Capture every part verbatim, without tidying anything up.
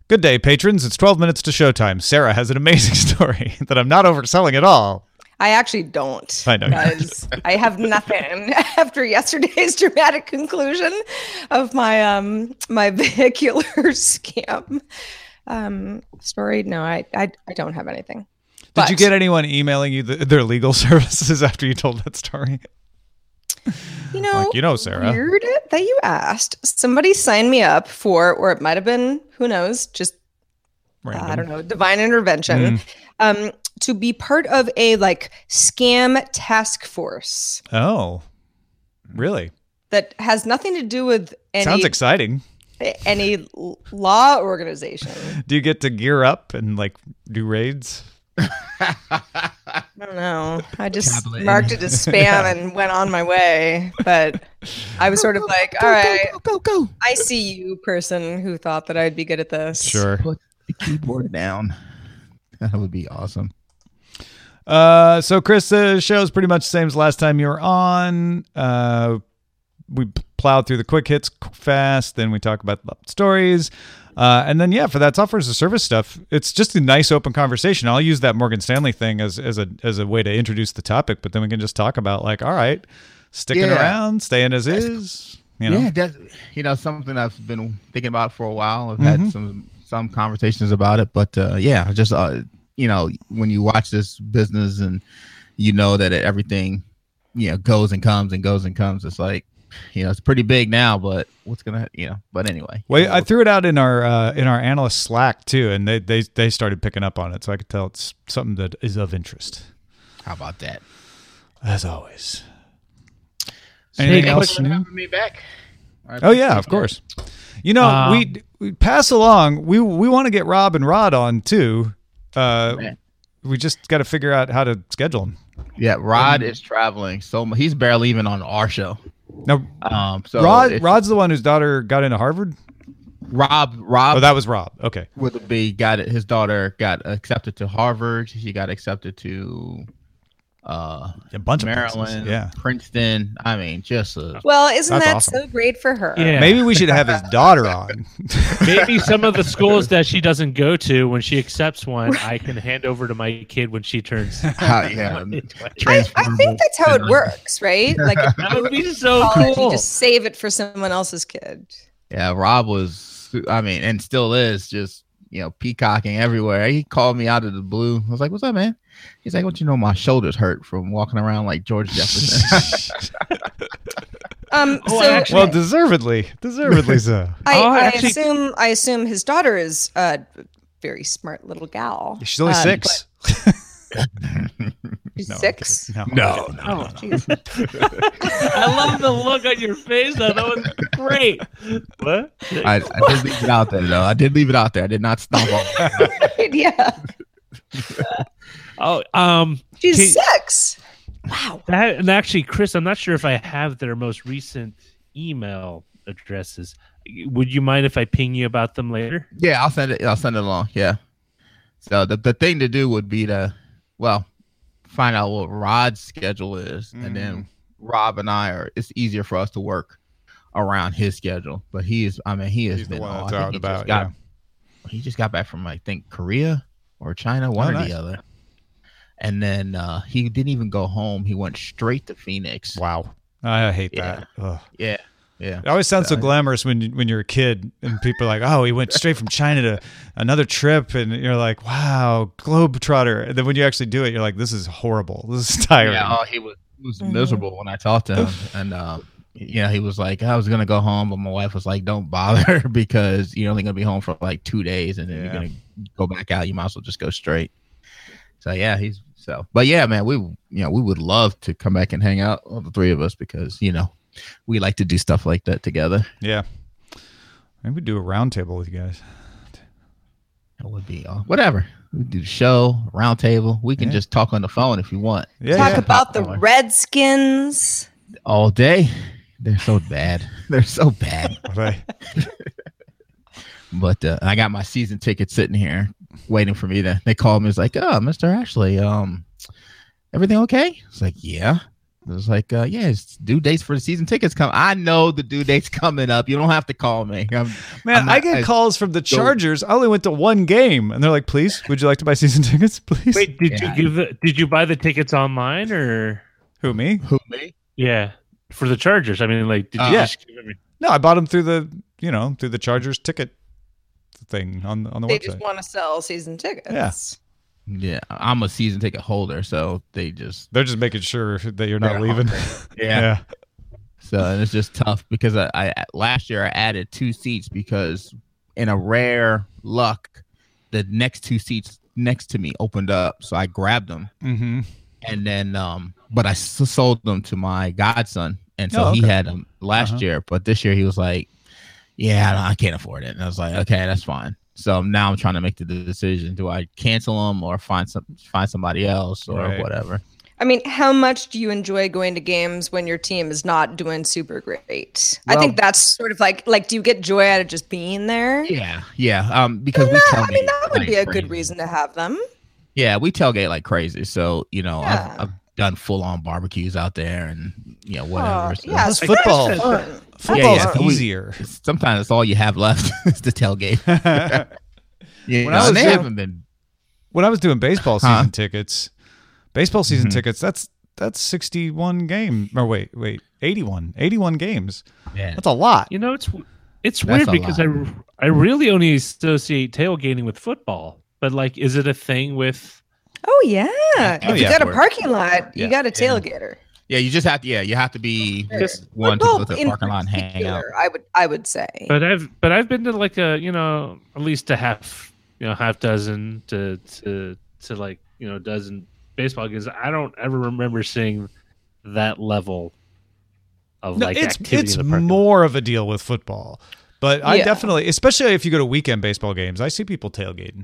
Good day, patrons. It's twelve minutes to showtime. Sarah has an amazing story that I'm not overselling at all. I actually don't. I know. Because I have nothing after yesterday's dramatic conclusion of my um my vehicular scam um story. No, I I, I don't have anything. Did But, you get anyone emailing you the, their legal services after you told that story? you know, Like, you know, Sarah. weird that you asked. Somebody signed me up for, or it might have been, who knows, just uh, I don't know, divine intervention, Mm. um, to be part of a like scam task force Oh, really? that has nothing to do with any Sounds exciting. any l- law organization. Do you get to gear up and like do raids? I don't know. I just Tablet. marked it as spam and went on my way. But I was sort of like, all right, Go, go, go. I see you, person who thought that I'd be good at this. Sure. Put the keyboard down. That would be awesome. Uh, so Chris, the show's pretty much the same as last time you were on. Uh, we plowed through the quick hits fast, then we talk about the stories. Uh, and then, yeah, for that software as a service stuff, it's just a nice open conversation. I'll use that Morgan Stanley thing as, as a as a way to introduce the topic, but then we can just talk about like, all right, sticking Yeah. around, staying as is, you know? Yeah, that's you know something I've been thinking about for a while. I've Mhm. had some some conversations about it, but uh, yeah, just uh, you know when you watch this business and you know that it, everything you know goes and comes and goes and comes, it's like you know it's pretty big now, but what's gonna you know? But anyway, Well, I threw it out in our uh, in our analyst Slack too, and they, they they started picking up on it, so I could tell it's something that is of interest, how about that? as always. Hey, Anything thanks else for new? having me back. I Oh yeah, appreciate of that. course. You know, Um, we, we pass along. We we want to get Rob and Rod on too. Uh, Man. we just got to figure out how to schedule them. Yeah, Rod is traveling, so mu- he's barely even on our show. Now, Um, so Rod it's- Rod's the one whose daughter got into Harvard. Rob Rob Oh, that was Rob. Okay. would be got it. His daughter got accepted to Harvard. She got accepted to uh, A bunch of Maryland, places. Yeah. Princeton. I mean, just a, Well, isn't That's that awesome. so great for her? Yeah. Maybe we should have his daughter on. Maybe some of the schools that she doesn't go to, when she accepts one, I can hand over to my kid when she turns. how, yeah, I, I transferable. think that's how it works, right? Like if That you would be go to so college, cool. you just save it for someone else's kid. Yeah, Rob was. I mean, and still is just you know peacocking everywhere. He called me out of the blue. I was like, "What's up, man?" He's like, "What you know? My shoulders hurt from walking around like George Jefferson." Um, Oh, so actually- Well, deservedly, deservedly so. I, Oh, I actually- assume I assume his daughter is a very smart little gal. She's only Um, six. She's No, I'm six. kidding. no, no. Oh, jeez. I love the look on your face, though. That was great. What? I, I did leave it out there, though. I did leave it out there. I did not stomp on. Yeah, Oh, um, she's Can- six. Wow. that and actually, Chris, I'm not sure if I have their most recent email addresses. Would you mind if I ping you about them later? Yeah, I'll send it. I'll send it along. Yeah. So the the thing to do would be to, well, find out what Rod's schedule is, and then Rob and I are. It's easier for us to work around his schedule. But he is. I mean, he has He's the been one all- that's I think out he about, just got, yeah. He just got back from I think Korea or China, one Oh, or nice. the other. And then uh, he didn't even go home. He went straight to Phoenix. Wow. I hate Yeah. that. Ugh. Yeah, yeah. It always sounds so Uh, glamorous when you, when you're a kid and people are like, "Oh, he went straight from China to another trip," and you're like, "Wow, globetrotter." And then when you actually do it, you're like, "This is horrible. This is tiring." Yeah, oh, he was he was Mhm. miserable when I talked to him, and uh, you know, he was like, I was gonna go home, but my wife was like, "Don't bother because you're only gonna be home for like two days, and then Yeah. you're gonna go back out. You might as well just go straight." So yeah, he's so, but yeah, man, we you know we would love to come back and hang out, all the three of us, because you know we like to do stuff like that together. Yeah. Maybe we do a round table with you guys. It would be uh, whatever. We do the show, round table. We can Yeah. just talk on the phone if you want. Yeah. Talk yeah. about the Popcorn. Redskins. All day. They're so bad. They're so bad. Right. But uh, I got my season ticket sitting here waiting for me to. They called me. It's like, "Oh, Mister Ashley, um, everything okay?" It's like, "Yeah." It's like, uh, yeah, it's due dates for the season tickets come. I know the due date's coming up. You don't have to call me. I'm, Man, I'm not- I get I- calls from the Chargers. I only went to one game, and they're like, "Please, would you like to buy season tickets, please?" Wait, did Yeah. you give the, did you buy the tickets online or Who, me? Who me? yeah for the Chargers? I mean, like, did you Uh, just give them? No, I bought them through the, you know, through the Chargers ticket thing on the on the They website. just want to sell season tickets. Yeah. Yeah, I'm a season ticket holder, so they just They're just making sure that you're not They're leaving. yeah. So and it's just tough because I, I last year I added two seats because in a rare luck, the next two seats next to me opened up, so I grabbed them, Mm-hmm. and then um, but I s- sold them to my godson, and so Oh, he okay. had them last Uh-huh. year, but this year he was like, "Yeah, I can't afford it," and I was like, "Okay, that's fine." So now I'm trying to make the decision: do I cancel them or find some find somebody else or Right. whatever? I mean, how much do you enjoy going to games when your team is not doing super great? I Well- think that's sort of like like do you get joy out of just being there? Yeah, yeah. Um, because we No, tailgate I mean that would like be a crazy. good reason to have them. Yeah, we tailgate like crazy. So you know, Yeah. I've, I've done full on barbecues out there, and you know whatever. Oh, so yeah, Plus so football. that's fun. Football's yeah, we- easier. sometimes it's all you have left is the tailgate. Yeah, When no, I was they doing- haven't been. When I was doing baseball Huh? season tickets, baseball season Mhm. tickets, that's that's sixty-one game. Or wait, wait, eighty-one. eighty-one games. Yeah, That's a lot. You know, it's it's That's weird a because I I really only associate tailgating with football, but like, is it a thing with? Oh yeah. Oh, if you yeah. got a parking lot, Yeah. you got a Yeah. tailgater. yeah. You just have to. Yeah, you have to be Just one to Football go to the in parking lot and hang out. particular, I would I would say. But I've but I've been to like a you know at least a half you know half dozen to to to like you know dozen baseball games. I don't ever remember seeing that level of No, like it's activity it's in the parking lot. more of a deal with football. But I Yeah. definitely, especially if you go to weekend baseball games, I see people tailgating.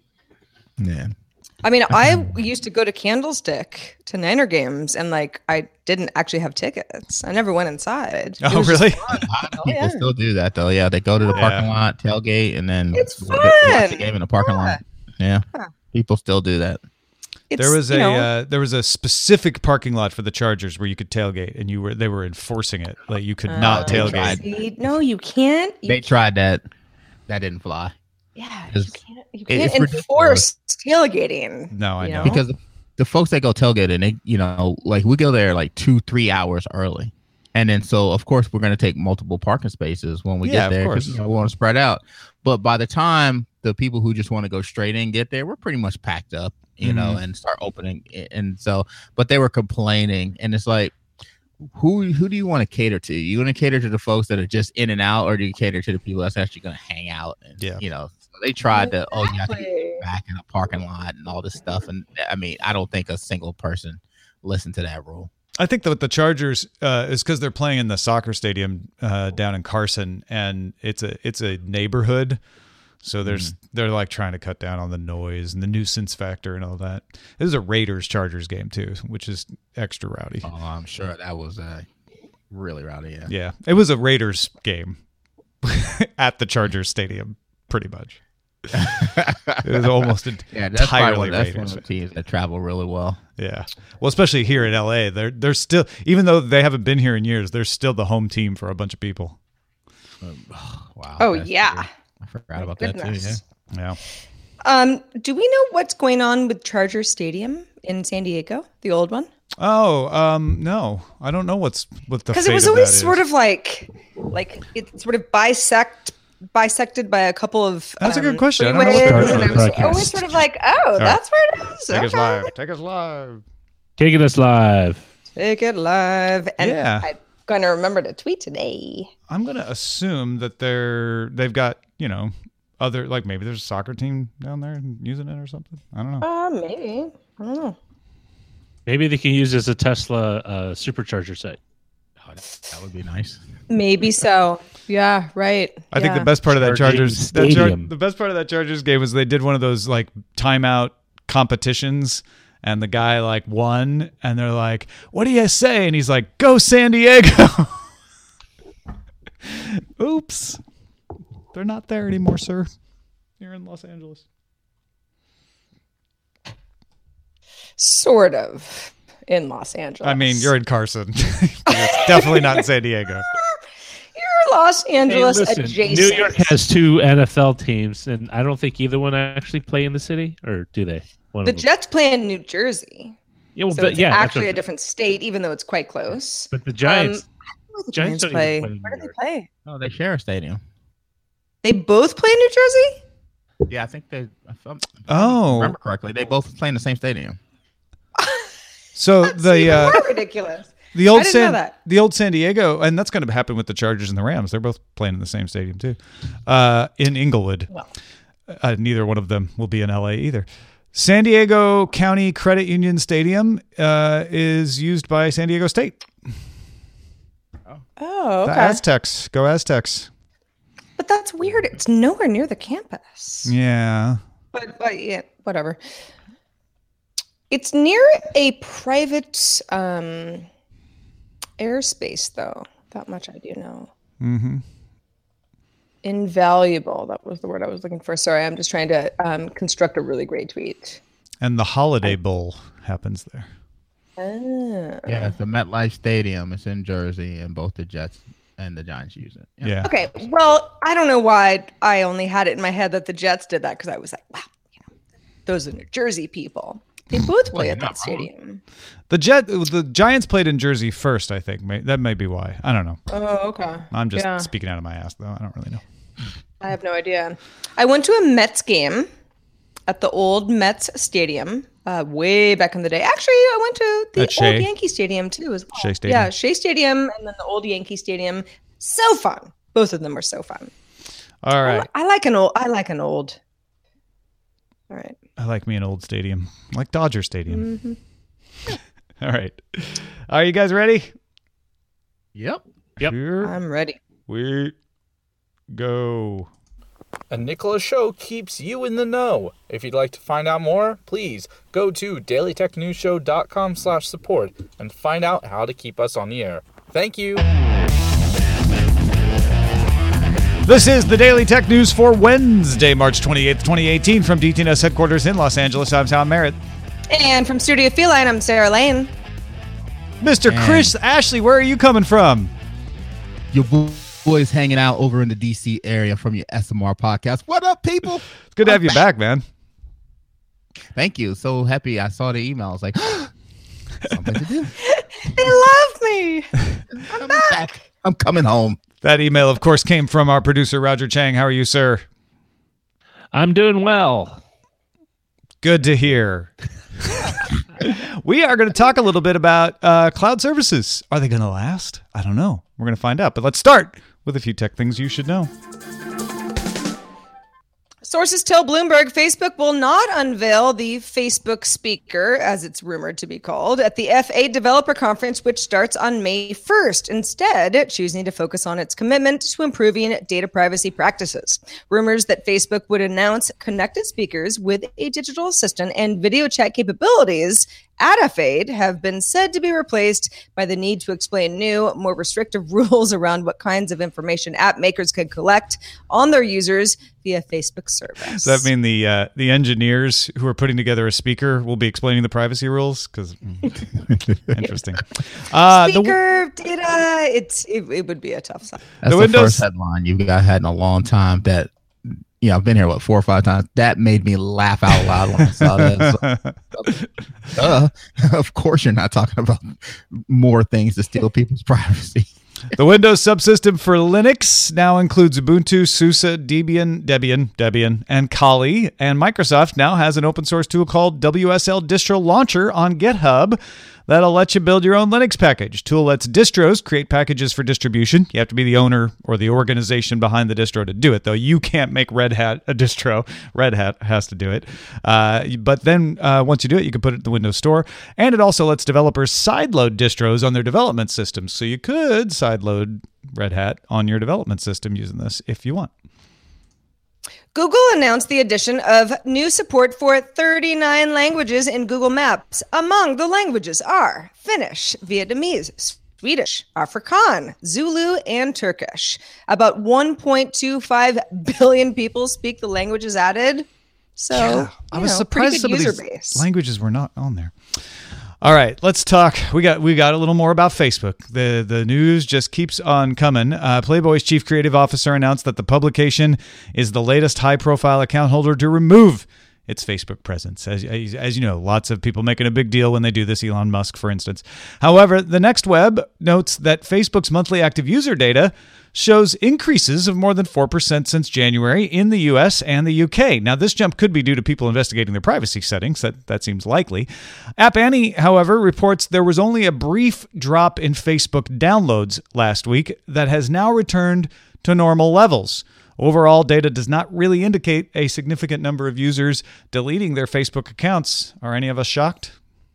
Yeah, I mean, I used to go to Candlestick to Niner games, and like I didn't actually have tickets. I never went inside. It Oh, was just really? fun. a lot of Oh, people yeah. still do that though. Yeah, they go to the Yeah. parking lot, tailgate, and then It's go- go watch the fun. game in the parking Yeah. lot. Yeah, Yeah. people still do that. It's, There was you a know, uh, there was a specific parking lot for the Chargers where you could tailgate, and you were they were enforcing it, like you could not uh, tailgate. see, no, you can't. You They tried that. That didn't fly. Yeah, you It's- can't, you it- can't it's enforce tailgating. No, I you know. Because the folks that go tailgating, they, you know, like we go there like two, three hours early. And then, so of course, we're going to take multiple parking spaces when we Yeah, get of there course. because you know, we want to spread out. But by the time the people who just want to go straight in get there, we're pretty much packed up, you know, Mhm. and start opening. And so, but they were complaining, and it's like, who who do you want to cater to? You want to cater to the folks that are just in and out, or do you cater to the people that's actually going to hang out? And, Yeah. you know, so they tried to, oh, you have to Exactly. get back in a parking lot and all this stuff. And I mean, I don't think a single person listened to that rule. I think that the Chargers uh, is because they're playing in the soccer stadium uh, down in Carson, and it's a it's a neighborhood, so there's they're like trying to cut down on the noise and the nuisance factor and all that. This is a Raiders Chargers game too, which is extra rowdy. Oh, I'm sure that was uh, really rowdy. Yeah. Yeah, it was a Raiders game at the Chargers stadium, pretty much. It was almost Yeah, that's probably entirely one, that's one Raiders. of the teams that travel really well. Yeah. Well, especially here in L A, they're they're still, even though they haven't been here in years, they're still the home team for a bunch of people. Um, wow. Oh that's yeah. true. I forgot My about that too. Yeah. goodness. Yeah. Um, do we know what's going on with Charger Stadium in San Diego, the old one? Oh, um, no, I don't know what's what the Because fate it was of always that sort is. of like, like it's sort of bisect, bisected by a couple of. That's a good um, question. I don't know what freeways, the- and it was Podcast. always sort of like, oh, that's where it is. Take us Okay. live. Take us live. Taking us live. Take it live. And Yeah. I'm going to remember to tweet today. I'm gonna assume that they're they've got, you know, other, like maybe there's a soccer team down there using it or something. I don't know. Uh, maybe. I don't know. Maybe they can use it as a Tesla uh, supercharger site. Oh, that, that would be nice. Maybe so. Yeah, right. I think Yeah. the best part of that Charging Chargers that Char- Stadium. the best part of that Chargers game was they did one of those like timeout competitions, and the guy like won, and they're like, "What do you say?" And he's like, "Go San Diego." Oops, they're not there anymore, sir. You're in Los Angeles. Sort of. in Los Angeles. I mean, you're in Carson. It's definitely not in San Diego. You're Los Angeles Hey, listen, adjacent. New York has two N F L teams, and I don't think either one actually play in the city, or do they? One The of them. Jets play in New Jersey. Yeah, well, So but, it's yeah, that's actually what- a different state, even though it's quite close. But the Giants, Um, I don't know where the Giants Giants don't play. even play in Where New do they York. play? Oh, they share a stadium. They both play in New Jersey? Yeah, I think they. If I'm, if Oh. I remember correctly, they both play in the same stadium. So That's the even uh, more ridiculous. the old I didn't know San that. the old San Diego, and that's going to happen with the Chargers and the Rams. They're both playing in the same stadium too, uh, in Inglewood. Well. Uh, neither one of them will be in L A either. San Diego County Credit Union Stadium uh, is used by San Diego State. Oh, The okay. Aztecs. Go Aztecs. But that's weird. It's nowhere near the campus. Yeah. But, but yeah, whatever. It's near a private um, airspace, though. That much I do know. Mm-hmm. Invaluable. That was the word I was looking for. Sorry, I'm just trying to um, construct a really great tweet. And the Holiday Bowl happens there. Ah. Yeah, it's the MetLife Stadium. It's in Jersey, and both the Jets and the Giants use it. Yeah. Okay, well, I don't know why I only had it in my head that the Jets did that because I was like, wow, you know, those are New Jersey people. They both play you're at not that wrong. stadium. The Jet, the Giants played in Jersey first, I think. May, that may be why. I don't know. Oh, okay. I'm just Yeah. speaking out of my ass, though. I don't really know. I have no idea. I went to a Mets game at the old Mets Stadium uh, way back in the day. Actually, I went to the At Shea. old Yankee Stadium too as well. Shea Stadium. Yeah, Shea Stadium and then the old Yankee Stadium. So fun. Both of them were so fun. All right. I like an old. I like an old. All right. I like me an old stadium, like Dodger Stadium. Mm-hmm. All right. Are you guys ready? Yep. Yep. Here I'm ready. we go. A Nicholas Show keeps you in the know. If you'd like to find out more, please go to daily tech news show dot com slash support and find out how to keep us on the air. Thank you. This is the Daily Tech News for Wednesday, March twenty-eighth, twenty eighteen, from D T N S headquarters in Los Angeles. I'm Tom Merritt. And from Studio Feline, I'm Sarah Lane. Mister And- Chris Ashley, where are you coming from? Your bo- boys hanging out over in the D C area from your S M R podcast. What up, people? It's good to have you back, man. Thank you. So happy I saw the email. I was like, something to do. They love me. I'm back. I'm coming home. That email, of course, came from our producer, Roger Chang. How are you, sir? I'm doing well. Good to hear. We are going to talk a little bit about uh, cloud services. Are they going to last? I don't know. We're going to find out. But let's start with a few tech things you should know. Sources tell Bloomberg Facebook will not unveil the Facebook speaker, as it's rumored to be called, at the F eight Developer Conference, which starts on May first, instead choosing to focus on its commitment to improving data privacy practices. Rumors that Facebook would announce connected speakers with a digital assistant and video chat capabilities at F eight have been said to be replaced by the need to explain new, more restrictive rules around what kinds of information app makers can collect on their users via Facebook service. Does that mean the uh, the engineers who are putting together a speaker will be explaining the privacy rules? Because interesting. Uh, the, Speaker data, it's it, it would be a tough side. That's The the, Windows- first headline you've got had in a long time that, you know, I've been here, what, four or five times. That made me laugh out loud when I saw that. So, uh, of course you're not talking about more things to steal people's privacy. the Windows subsystem for Linux now includes Ubuntu, SUSE, Debian, Debian, Debian, and Kali. And Microsoft now has an open source tool called W S L Distro Launcher on GitHub that'll let you build your own Linux package. Tool lets distros create packages for distribution. You have to be the owner or the organization behind the distro to do it, though. You can't make Red Hat a distro. Red Hat has to do it. Uh, but then uh, once you do it, you can put it in the Windows Store. And it also lets developers sideload distros on their development systems. So you could sideload Red Hat on your development system using this if you want. Google announced the addition of new support for thirty-nine languages in Google Maps. Among the languages are Finnish, Vietnamese, Swedish, Afrikaans, Zulu, and Turkish. About one point two five billion people speak the languages added. So, Yeah, I you was know, surprised pretty some good of user these base. languages were not on there. All right, let's talk. We got we got a little more about Facebook. The the news just keeps on coming. Uh, Playboy's chief creative officer announced that the publication is the latest high-profile account holder to remove its Facebook presence. As, as you know, lots of people making a big deal when they do this, Elon Musk, for instance. However, the Next Web notes that Facebook's monthly active user data shows increases of more than four percent since January in the U S and the U K. Now, this jump could be due to people investigating their privacy settings. That, that seems likely. App Annie, however, reports there was only a brief drop in Facebook downloads last week that has now returned to normal levels. Overall, data does not really indicate a significant number of users deleting their Facebook accounts. Are any of us shocked?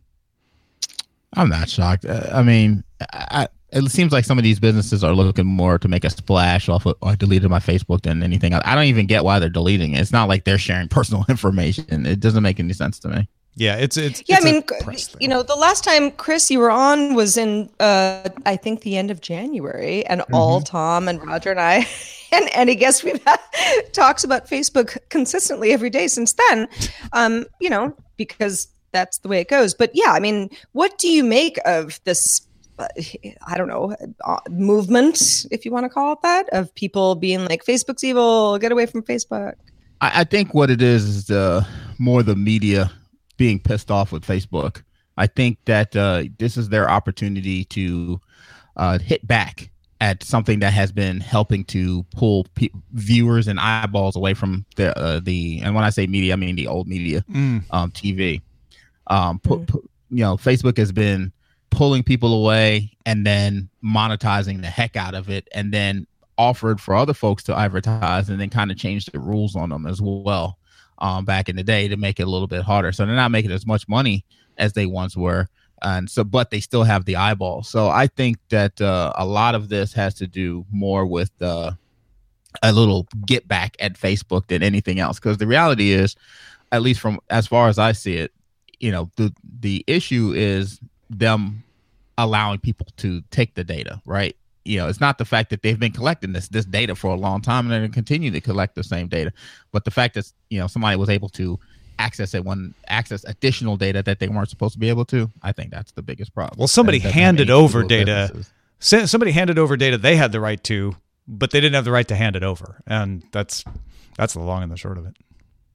I'm not shocked. Uh, I mean, I, it seems like some of these businesses are looking more to make a splash off of, I deleted my Facebook than anything else. I don't even get why they're deleting it. It's not like they're sharing personal information. It doesn't make any sense to me. Yeah, it's it's yeah. it's I mean, you know, the last time Chris you were on was in uh, I think the end of January, and mm-hmm. all Tom and Roger and I and any guest we've had talks about Facebook consistently every day since then. Um, you know, because that's the way it goes. But yeah, I mean, what do you make of this? Uh, I don't know, uh, movement, if you want to call it that, of people being like, Facebook's evil, get away from Facebook. I, I think what it is is uh, more the media being pissed off with Facebook. I think that uh, this is their opportunity to uh, hit back at something that has been helping to pull pe- viewers and eyeballs away from the uh, the. And when I say media, I mean the old media, mm. um, T V. Um, put, mm. put, you know, Facebook has been pulling people away and then monetizing the heck out of it, and then offered for other folks to advertise, and then kind of changed the rules on them as well. Um, back in the day to make it a little bit harder. So they're not making as much money as they once were. And so, but they still have the eyeballs. So I think that uh, a lot of this has to do more with uh, a little get back at Facebook than anything else. Because the reality is, at least from as far as I see it, you know, the, the issue is them allowing people to take the data, right? You know, it's not the fact that they've been collecting this this data for a long time and they're going to continue to collect the same data, but the fact that, you know, somebody was able to access it when access additional data that they weren't supposed to be able to. I think that's the biggest problem. Well, somebody handed over data. Businesses. Somebody handed over data they had the right to, but they didn't have the right to hand it over, and that's that's the long and the short of it.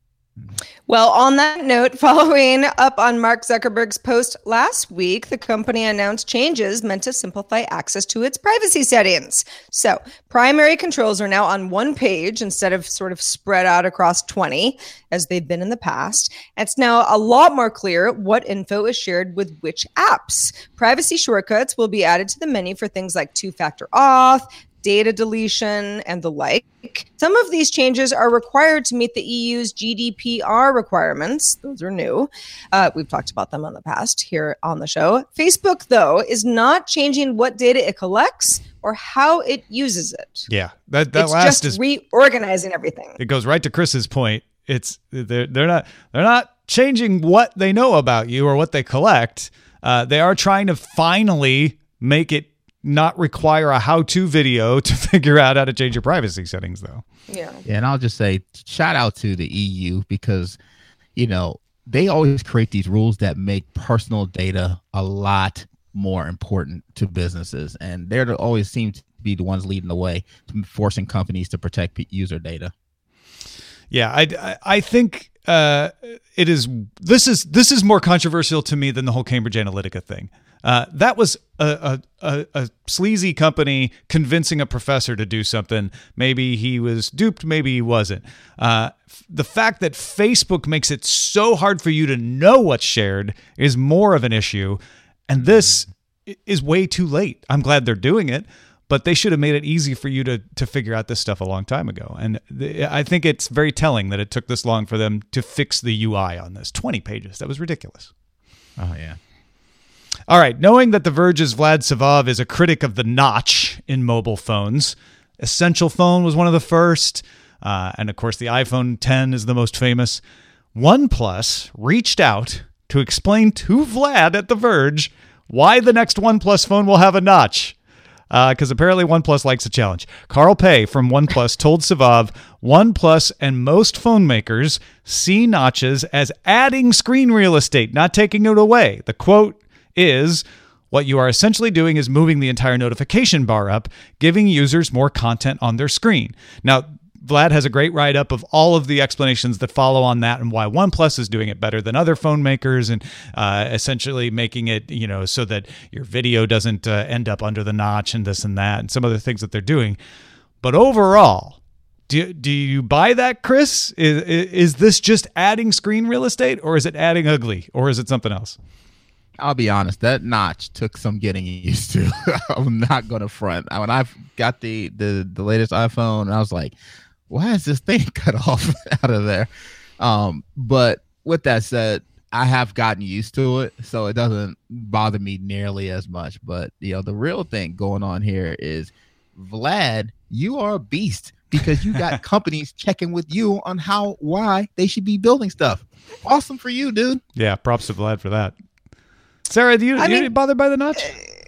Well, on that note, following up on Mark Zuckerberg's post last week, the company announced changes meant to simplify access to its privacy settings. So primary controls are now on one page instead of sort of spread out across twenty, as they've been in the past. It's now a lot more clear what info is shared with which apps. Privacy shortcuts will be added to the menu for things like two-factor auth, data deletion, and the like. Some of these changes are required to meet the E U's G D P R requirements. Those are new. Uh, we've talked about them in the past here on the show. Facebook, though, is not changing what data it collects or how it uses it. Yeah, that that it's last just is reorganizing everything. It goes right to Chris's point. It's they're they're not they're not changing what they know about you or what they collect. Uh, they are trying to finally make it not require a how-to video to figure out how to change your privacy settings, though. Yeah. Yeah, and I'll just say shout out to the E U because, you know, they always create these rules that make personal data a lot more important to businesses, and they're the, always seem to be the ones leading the way, forcing companies to protect user data. Yeah, I, I think uh, it is. This is this is more controversial to me than the whole Cambridge Analytica thing. Uh, that was a, a, a sleazy company convincing a professor to do something. Maybe he was duped, maybe he wasn't. Uh, f- the fact that Facebook makes it so hard for you to know what's shared is more of an issue. And this is way too late. I'm glad they're doing it, but they should have made it easy for you to to figure out this stuff a long time ago. And th- I think it's very telling that it took this long for them to fix the U I on this. twenty pages. That was ridiculous. Oh, yeah. All right, knowing that The Verge's Vlad Savov is a critic of the notch in mobile phones, Essential Phone was one of the first, uh, and of course the iPhone ten is the most famous. OnePlus reached out to explain to Vlad at The Verge why the next OnePlus phone will have a notch, because uh, apparently OnePlus likes a challenge. Carl Pei from OnePlus told Savov, OnePlus and most phone makers see notches as adding screen real estate, not taking it away. The quote is what you are essentially doing is moving the entire notification bar up, giving users more content on their screen. Now, Vlad has a great write-up of all of the explanations that follow on that and why OnePlus is doing it better than other phone makers and uh, essentially making it, you know, so that your video doesn't uh, end up under the notch and this and that and some other things that they're doing. But overall, do, do you buy that, Chris? Is, is this just adding screen real estate, or is it adding ugly, or is it something else? I'll be honest, that notch took some getting used to. I'm not going to front. When I got the, the, the latest iPhone, I was like, why is this thing cut off out of there? Um, but with that said, I have gotten used to it, so it doesn't bother me nearly as much. But, you know, the real thing going on here is, Vlad, you are a beast because you got companies checking with you on how, why they should be building stuff. Awesome for you, dude. Yeah, props to Vlad for that. Sarah, do you, I you mean, bothered by the notch?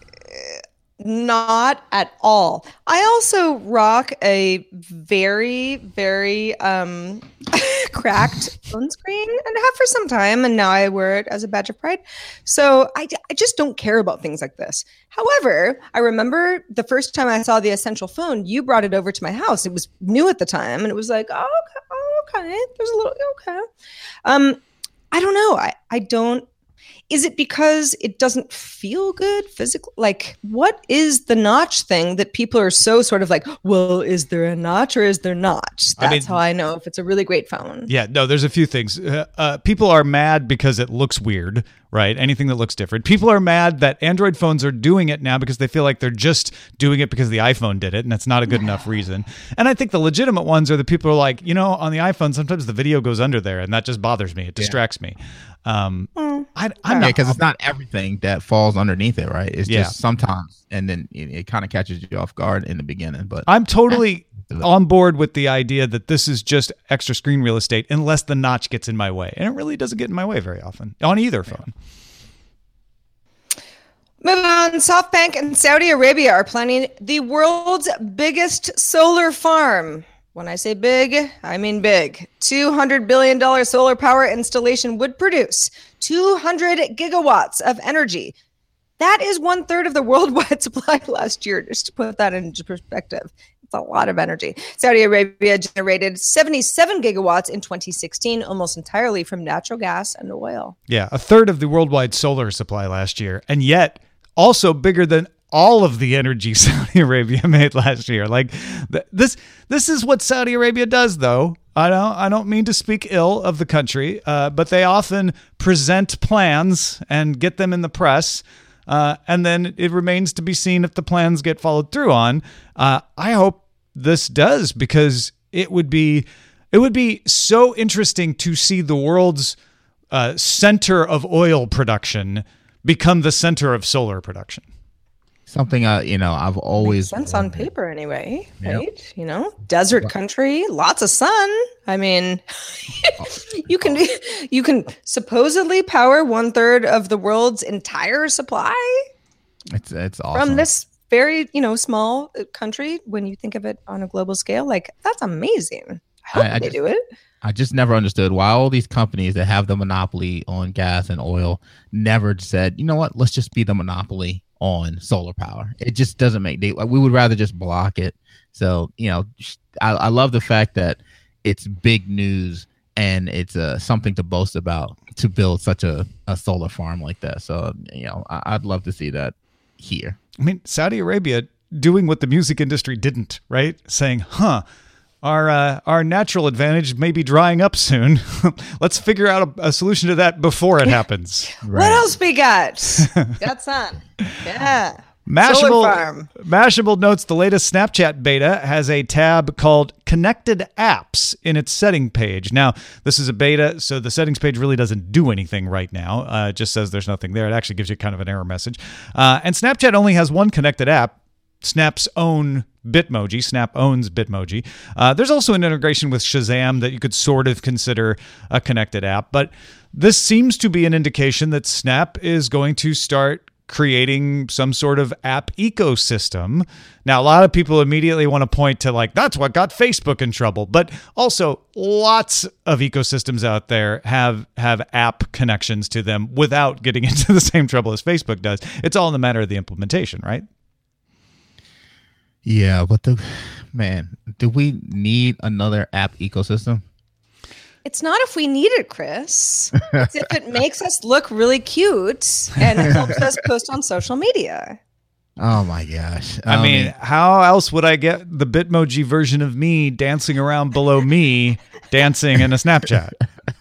Not at all. I also rock a very, very um, cracked phone screen and have for some time, and now I wear it as a badge of pride. So I, I just don't care about things like this. However, I remember the first time I saw the Essential phone, you brought it over to my house. It was new at the time, and it was like, oh, okay, oh, okay. There's a little, okay. Um, I don't know. I, I don't. Is it because it doesn't feel good physically? Like, what is the notch thing that people are so sort of like, well, is there a notch or is there not? That's I mean, how I know if it's a really great phone. Yeah, no, there's a few things. Uh, uh, people are mad because it looks weird, right? Anything that looks different. People are mad that Android phones are doing it now because they feel like they're just doing it because the iPhone did it, and that's not a good enough reason. And I think the legitimate ones are the people who are like, you know, on the iPhone, sometimes the video goes under there, and that just bothers me. It distracts yeah. me. Um, mm. I, I'm yeah, because it's not everything that falls underneath it, right? It's yeah. just sometimes, and then it, it kind of catches you off guard in the beginning. But I'm totally on board with the idea that this is just extra screen real estate, unless the notch gets in my way, and it really doesn't get in my way very often on either phone. Moving on, SoftBank and Saudi Arabia are planning the world's biggest solar farm. When I say big, I mean big. two hundred billion dollars solar power installation would produce two hundred gigawatts of energy. That is one third of the worldwide supply last year, just to put that into perspective. It's a lot of energy. Saudi Arabia generated seventy-seven gigawatts in twenty sixteen, almost entirely from natural gas and oil. Yeah, a third of the worldwide solar supply last year, and yet also bigger than all of the energy Saudi Arabia made last year. Like th- this, this is what Saudi Arabia does, though. I don't, I don't mean to speak ill of the country, uh, but they often present plans and get them in the press, uh, and then it remains to be seen if the plans get followed through on. Uh, I hope this does, because it would be, it would be so interesting to see the world's uh, center of oil production become the center of solar production. Something uh, you know, I've always Makes sense on paper anyway, right? Yep. You know, desert country, lots of sun. I mean, you can you can supposedly power one third of the world's entire supply. It's it's awesome from this very you know small country. When you think of it on a global scale, like that's amazing. I hope I, I they just, do it. I just never understood why all these companies that have the monopoly on gas and oil never said, you know what, let's just be the monopoly on solar power. It just doesn't make they, we would rather just block it. So, you know, I, I love the fact that it's big news and it's uh, something to boast about to build such a, a solar farm like that. So, you know, I, I'd love to see that here. I mean, Saudi Arabia doing what the music industry didn't, right? Saying, huh, Our uh, our natural advantage may be drying up soon. Let's figure out a, a solution to that before it happens. Right. What else we got? Got sun. Yeah. Mashable, Solar farm. Mashable notes the latest Snapchat beta has a tab called Connected Apps in its setting page. Now, this is a beta, so the settings page really doesn't do anything right now. Uh, it just says there's nothing there. It actually gives you kind of an error message. Uh, and Snapchat only has one connected app, Snap's own Bitmoji. Snap owns Bitmoji. Uh, there's also an integration with Shazam that you could sort of consider a connected app, but this seems to be an indication that Snap is going to start creating some sort of app ecosystem. Now, a lot of people immediately want to point to like, that's what got Facebook in trouble. But also lots of ecosystems out there have, have app connections to them without getting into the same trouble as Facebook does. It's all in the matter of the implementation, right? Yeah, but the man, do we need another app ecosystem? It's not if we need it, Chris. It's if it makes us look really cute and it helps us post on social media. Oh my gosh. I mean, how else would I get the Bitmoji version of me dancing around below me dancing in a Snapchat?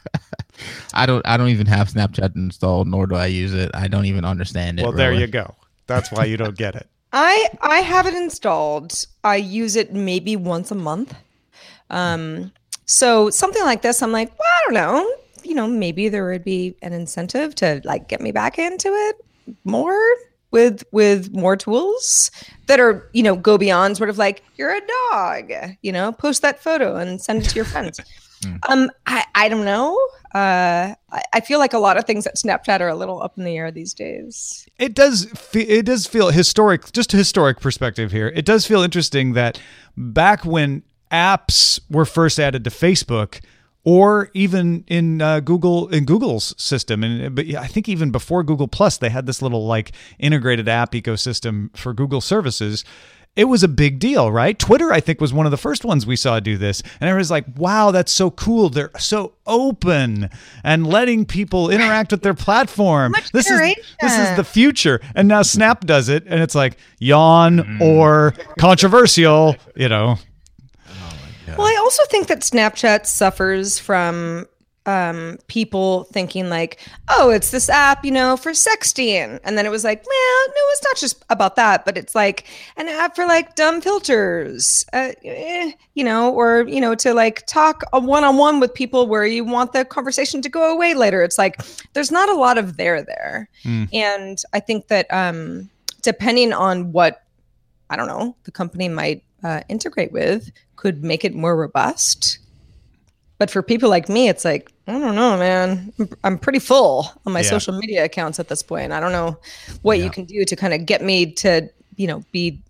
I don't I don't even have Snapchat installed, nor do I use it. I don't even understand it. Well, there really. you go. That's why you don't get it. I I have it installed. I use it maybe once a month. Um So something like this, I'm like, well, I don't know, you know, maybe there would be an incentive to like get me back into it more with with more tools that are, you know, go beyond sort of like, you're a dog, you know, post that photo and send it to your friends. um, I, I don't know. Uh, I, I feel like a lot of things at Snapchat are a little up in the air these days. It does. Fe- it does feel historic. Just a historic perspective here. It does feel interesting that back when apps were first added to Facebook, or even in uh, Google in Google's system, and but I think even before Google Plus, they had this little like integrated app ecosystem for Google services. It was a big deal, right? Twitter, I think, was one of the first ones we saw do this, and everyone's like, "Wow, that's so cool! They're so open and letting people interact with their platform. Much This is iteration. this is the future." And now Snap does it, and it's like yawn Mm. or controversial, you know. Well, I also think that Snapchat suffers from um, people thinking like, oh, it's this app, you know, for sexting. And then it was like, well, no, it's not just about that, but it's like an app for like dumb filters, uh, eh, you know, or, you know, to like talk a one-on-one with people where you want the conversation to go away later. It's like, there's not a lot of there there. Mm. And I think that um, depending on what, I don't know, the company might uh, integrate with, could make it more robust. But for people like me, it's like, I don't know, man. I'm, I'm pretty full on my Yeah. social media accounts at this point. I don't know what Yeah. you can do to kind of get me to, you know, be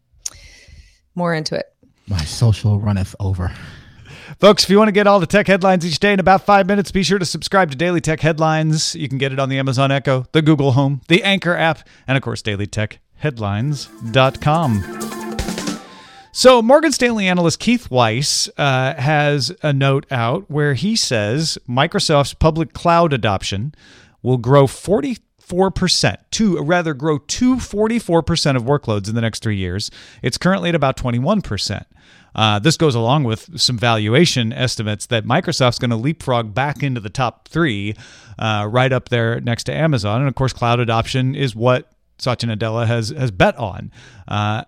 more into it. My social runneth over. Folks, if you want to get all the tech headlines each day in about five minutes, be sure to subscribe to Daily Tech Headlines. You can get it on the Amazon Echo, the Google Home, the Anchor app, and of course, daily tech headlines dot com. So Morgan Stanley analyst Keith Weiss uh, has a note out where he says Microsoft's public cloud adoption will grow forty-four percent to rather grow to forty-four percent of workloads in the next three years. It's currently at about twenty-one percent. Uh, this goes along with some valuation estimates that Microsoft's going to leapfrog back into the top three, uh, right up there next to Amazon. And of course, cloud adoption is what Satya Nadella has has bet on. Uh,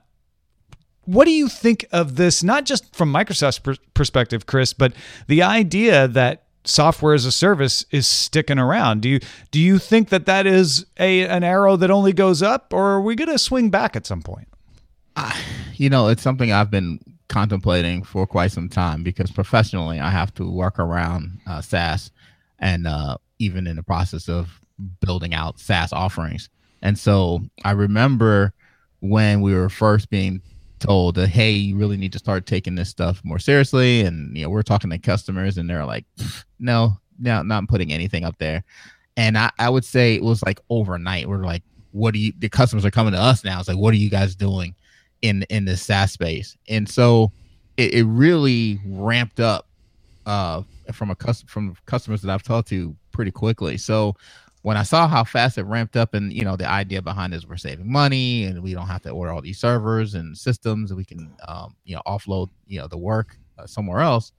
What do you think of this, not just from Microsoft's per- perspective, Chris, but the idea that software as a service is sticking around? Do you do you think that that is a an arrow that only goes up, or are we going to swing back at some point? Uh, you know, it's something I've been contemplating for quite some time because professionally I have to work around uh, SaaS and uh, even in the process of building out SaaS offerings. And so I remember when we were first being told that, hey, you really need to start taking this stuff more seriously. And, you know, we're talking to customers and they're like, no, no, not putting anything up there. And I, I would say it was like overnight. We're like, what do you, the customers are coming to us now. It's like, what are you guys doing in, in this SaaS space? And so it, it really ramped up uh, from a custom, from customers that I've talked to pretty quickly. So when I saw how fast it ramped up, and you know the idea behind it is we're saving money and we don't have to order all these servers and systems, and we can um, you know offload you know the work uh, somewhere else.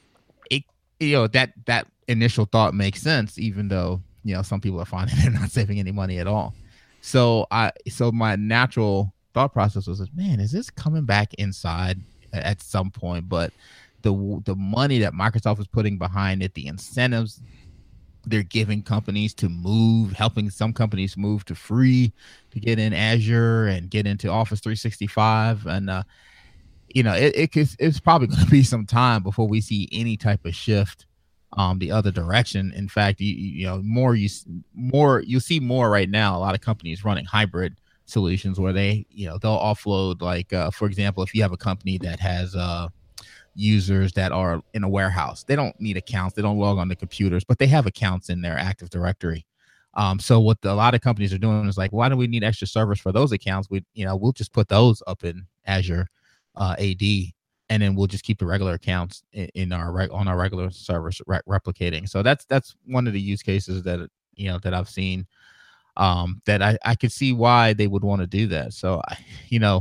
It you know that that initial thought makes sense, even though you know some people are finding they're not saving any money at all. So I so my natural thought process was, man, is this coming back inside at some point? But the the money that Microsoft is putting behind it, the incentives they're giving companies to move, helping some companies move to free to get in Azure and get into Office three sixty-five. And, uh, you know, it, it it's probably going to be some time before we see any type of shift um, the other direction. In fact, you, you know, more you more you see more right now. A lot of companies running hybrid solutions where they, you know, they'll offload, like, uh, for example, if you have a company that has uh, users that are in a warehouse, they don't need accounts, they don't log on to computers, but they have accounts in their Active Directory. Um, so what the, a lot of companies are doing is like, why do we need extra servers for those accounts? We, you know, we'll just put those up in Azure uh, A D, and then we'll just keep the regular accounts in, in our reg- on our regular servers re- replicating. So that's that's one of the use cases that, you know, that I've seen, um, that I, I could see why they would want to do that. So, I, you know,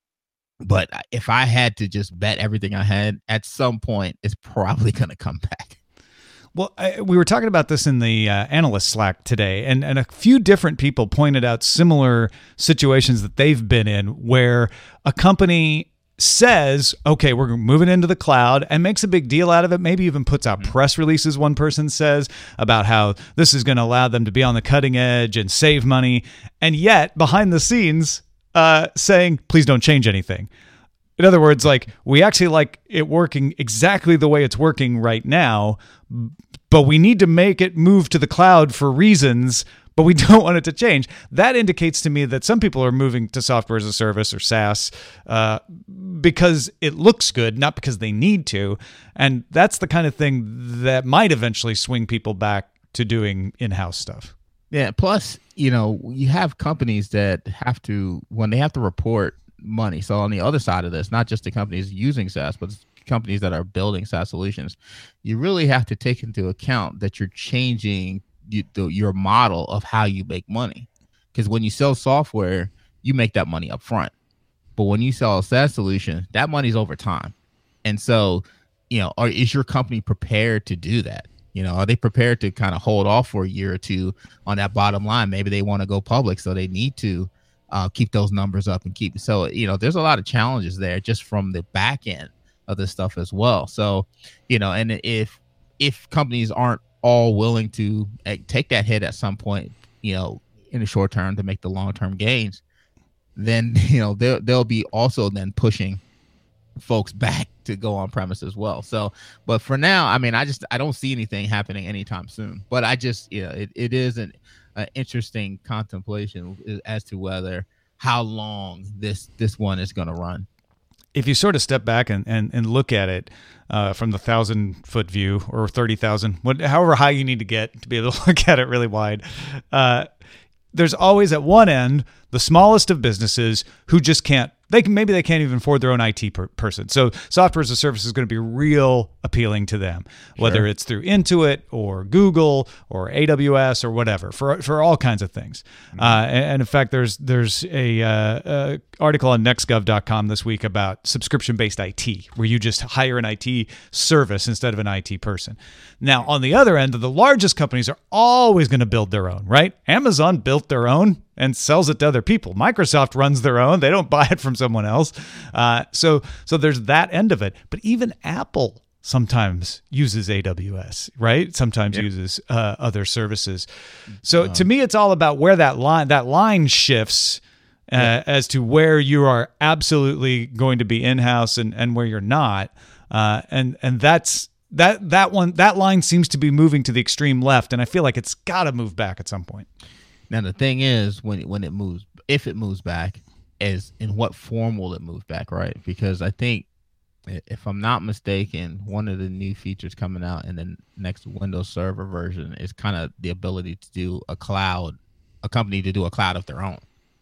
but if I had to just bet everything I had, at some point, it's probably going to come back. Well, I, we were talking about this in the uh, analyst Slack today, and, and a few different people pointed out similar situations that they've been in where a company says, okay, we're moving into the cloud, and makes a big deal out of it, maybe even puts out press releases, one person says, about how this is going to allow them to be on the cutting edge and save money, and yet behind the scenes uh, saying, please don't change anything. In other words, like, we actually like it working exactly the way it's working right now, but we need to make it move to the cloud for reasons, but we don't want it to change. That indicates to me that some people are moving to software as a service or SaaS uh, because it looks good, not because they need to. And that's the kind of thing that might eventually swing people back to doing in-house stuff. Yeah. Plus, you know, you have companies that have to, when they have to report money. So on the other side of this, not just the companies using SaaS, but companies that are building SaaS solutions, you really have to take into account that you're changing you, the, your model of how you make money. Because when you sell software, you make that money up front. But when you sell a SaaS solution, that money's over time. And so, you know, are, is your company prepared to do that? You know, are they prepared to kind of hold off for a year or two on that bottom line? Maybe they want to go public, so they need to uh, keep those numbers up and keep. So, you know, there's a lot of challenges there just from the back end of this stuff as well. So, you know, and if if companies aren't all willing to uh, take that hit at some point, you know, in the short term to make the long term gains, then, you know, they'll they'll be also then pushing folks back to go on premise as well. So, but for now, I mean, I just I don't see anything happening anytime soon. But I just, you know, it, it is an uh, interesting contemplation as to whether how long this this one is going to run. If you sort of step back and, and, and look at it uh, from the thousand foot view or thirty thousand, what, however high you need to get to be able to look at it really wide, uh, there's always at one end the smallest of businesses who just can't. They can maybe they can't even afford their own I T per person. So software as a service is going to be real appealing to them, whether Sure. it's through Intuit or Google or A W S or whatever, for for all kinds of things. Mm-hmm. Uh, and, and in fact, there's there's a, uh, uh, article on next gov dot com this week about subscription-based I T, where you just hire an I T service instead of an I T person. Now, on the other end, the largest companies are always going to build their own, right? Amazon built their own and sells it to other people. Microsoft runs their own. They don't buy it from someone else. Uh, so so there's that end of it. But even Apple sometimes uses A W S, right? Sometimes yep. uses uh, other services. So um, to me, it's all about where that line that line shifts uh, yeah. as to where you are absolutely going to be in-house and, and where you're not. Uh, and and that's that that one that line seems to be moving to the extreme left, and I feel like it's got to move back at some point. Now, the thing is, when when it moves, if it moves back, is in what form will it move back, right? Because I think, if I'm not mistaken, one of the new features coming out in the next Windows Server version is kind of the ability to do a cloud, a company to do a cloud of their own,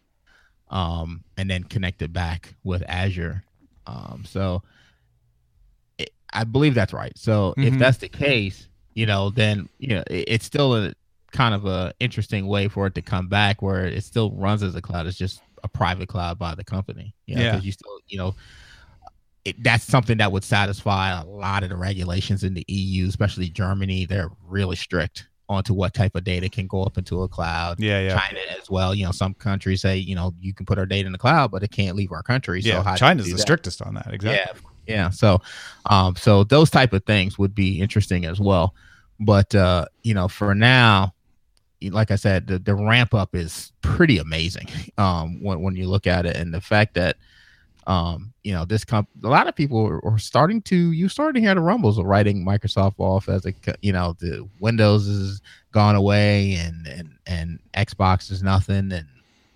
um, and then connect it back with Azure. Um, so it, I believe that's right. So mm-hmm. if that's the case, you know, then you know it, it's still a kind of a interesting way for it to come back, where it still runs as a cloud. It's just a private cloud by the company. You know, yeah. Because you still, you know, it, that's something that would satisfy a lot of the regulations in the E U, especially Germany. They're really strict onto what type of data can go up into a cloud. Yeah, yeah. China as well. You know, some countries say, you know, you can put our data in the cloud, but it can't leave our country. Yeah, so how China's do the that? strictest on that. Exactly. Yeah, yeah. So, um, so those type of things would be interesting as well. But uh, you know, for now, like I said, the, the ramp up is pretty amazing um, when when you look at it, and the fact that Um, you know, this comp a lot of people are, are starting to you starting to hear the rumbles of writing Microsoft off as a co- you know, the Windows is gone away and and and Xbox is nothing and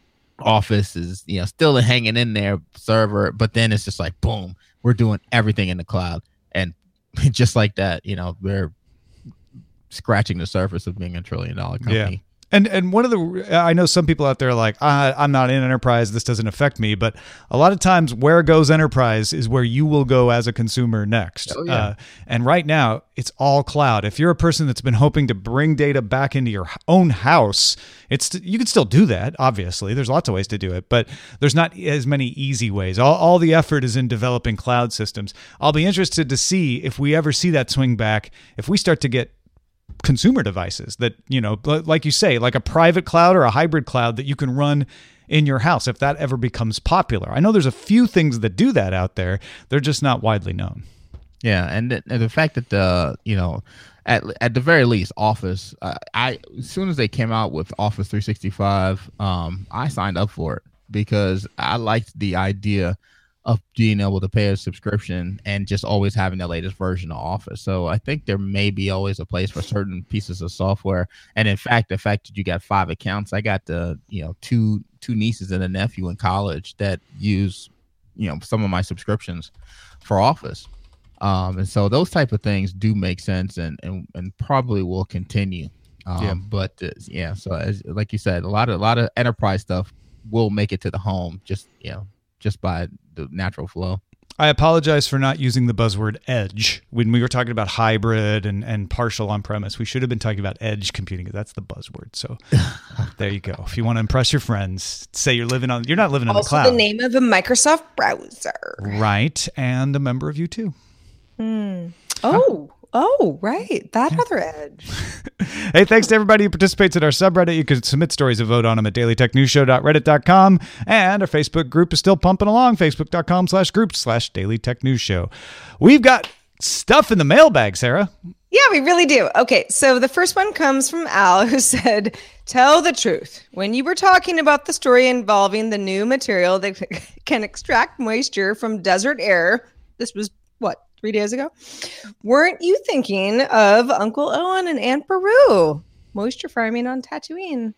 Office is, you know, still hanging in there server, but then it's just like boom, we're doing everything in the cloud. And just like that, you know, we're scratching the surface of being a trillion dollar company. Yeah. And and one of the, I know some people out there are like, ah, I'm not in enterprise, this doesn't affect me. But a lot of times where goes enterprise is where you will go as a consumer next. Oh, yeah. Uh, and right now, it's all cloud. If you're a person that's been hoping to bring data back into your own house, it's you can still do that, obviously. There's lots of ways to do it, but there's not as many easy ways. All, all the effort is in developing cloud systems. I'll be interested to see if we ever see that swing back, if we start to get consumer devices that, you know, like you say, like a private cloud or a hybrid cloud that you can run in your house, if that ever becomes popular. I know there's a few things that do that out there. They're just not widely known. Yeah, and the, and the fact that the you know, at at the very least, Office. Uh, I as soon as they came out with Office three sixty-five, um, I signed up for it because I liked the idea of being able to pay a subscription and just always having the latest version of Office. So I think there may be always a place for certain pieces of software. And in fact, the fact that you got five accounts, I got the you know two two nieces and a nephew in college that use you know some of my subscriptions for Office. Um, and so those type of things do make sense and, and, and probably will continue. Um, Yeah. But uh, yeah, so as, like you said, a lot of a lot of enterprise stuff will make it to the home just you know just by the natural flow. I apologize for not using the buzzword edge when we were talking about hybrid and, and partial on-premise. We should have been talking about edge computing. That's the buzzword. So there you go. If you want to impress your friends, say you're living on, you're not living in the Also cloud. the name of a Microsoft browser. Right. And a member of U two. Hmm. Oh, oh, right. That other edge. Hey, thanks to everybody who participates in our subreddit. You can submit stories and vote on them at daily tech news show dot reddit dot com. And our Facebook group is still pumping along, facebook dot com slash group slash daily tech news show. We've got stuff in the mailbag, Sarah. Yeah, we really do. Okay, so the first one comes from Al, who said, tell the truth. When you were talking about the story involving the new material that can extract moisture from desert air, this was what, three days ago? Weren't you thinking of Uncle Owen and Aunt Beru? Moisture farming on Tatooine.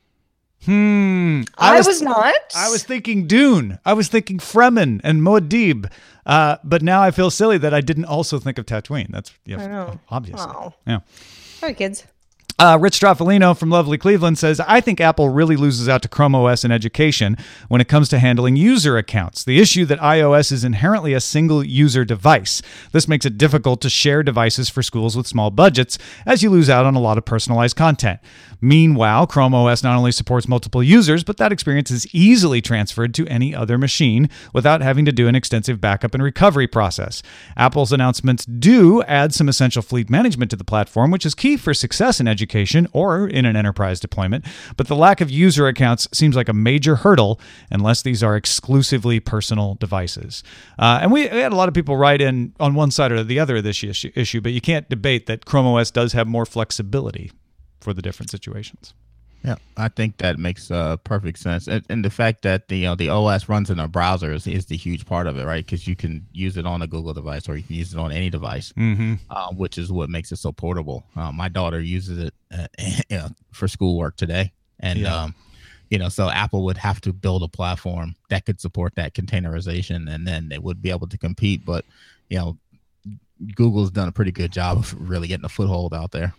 Hmm. I, was, was not. I was thinking Dune. I was thinking Fremen and Muad'Dib. Uh, but now I feel silly that I didn't also think of Tatooine. That's yeah, I know. obviously. Oh. Yeah. All right, kids. Uh, Rich Straffolino from lovely Cleveland says, I think Apple really loses out to Chrome O S in education when it comes to handling user accounts. The issue that iOS is inherently a single user device. This makes it difficult to share devices for schools with small budgets, as you lose out on a lot of personalized content. Meanwhile, Chrome O S not only supports multiple users, but that experience is easily transferred to any other machine without having to do an extensive backup and recovery process. Apple's announcements do add some essential fleet management to the platform, which is key for success in education or in an enterprise deployment, but the lack of user accounts seems like a major hurdle unless these are exclusively personal devices. Uh, and we, we had a lot of people write in on one side or the other of this issue, issue, but you can't debate that Chrome O S does have more flexibility for the different situations. Yeah, I think that makes uh, perfect sense, and, and the fact that the you know, the O S runs in a browser is, is the huge part of it, right? Because you can use it on a Google device or you can use it on any device, Mm-hmm. uh, which is what makes it so portable. Uh, my daughter uses it uh, you know, for schoolwork today, and Yeah. um, you know, so Apple would have to build a platform that could support that containerization, and then they would be able to compete. But you know, Google's done a pretty good job of really getting a foothold out there.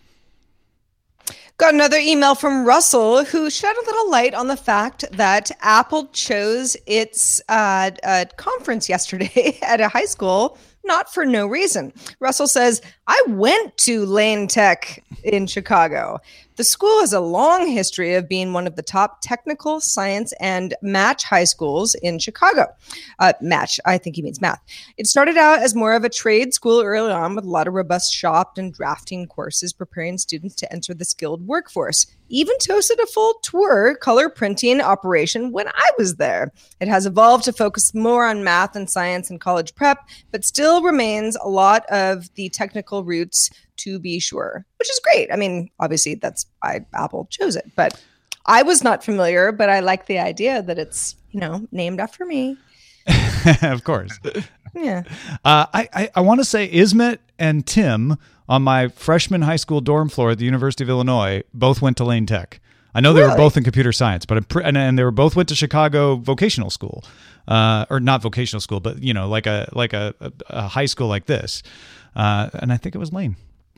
Got another email from Russell, who shed a little light on the fact that Apple chose its uh, uh, conference yesterday at a high school, not for no reason. Russell says, I went to Lane Tech in Chicago. The school has a long history of being one of the top technical, science, and match high schools in Chicago. Uh, match, I think he means math. It started out as more of a trade school early on with a lot of robust shop and drafting courses preparing students to enter the skilled workforce. Even toasted a full tour color printing operation when I was there. It has evolved to focus more on math and science and college prep, but still remains a lot of the technical roots, to be sure, which is great. I mean, obviously that's why Apple chose it, but I was not familiar, but I like the idea that it's, you know, named after me. Of course. Yeah. Uh, I, I, I want to say Ismet and Tim on my freshman high school dorm floor at the University of Illinois both went to Lane Tech. I know they Really? were both in computer science, but I'm pre- and, and they were both went to Chicago vocational school, uh, or not vocational school, but you know, like a like a, a, a high school like this. Uh, and I think it was Lane.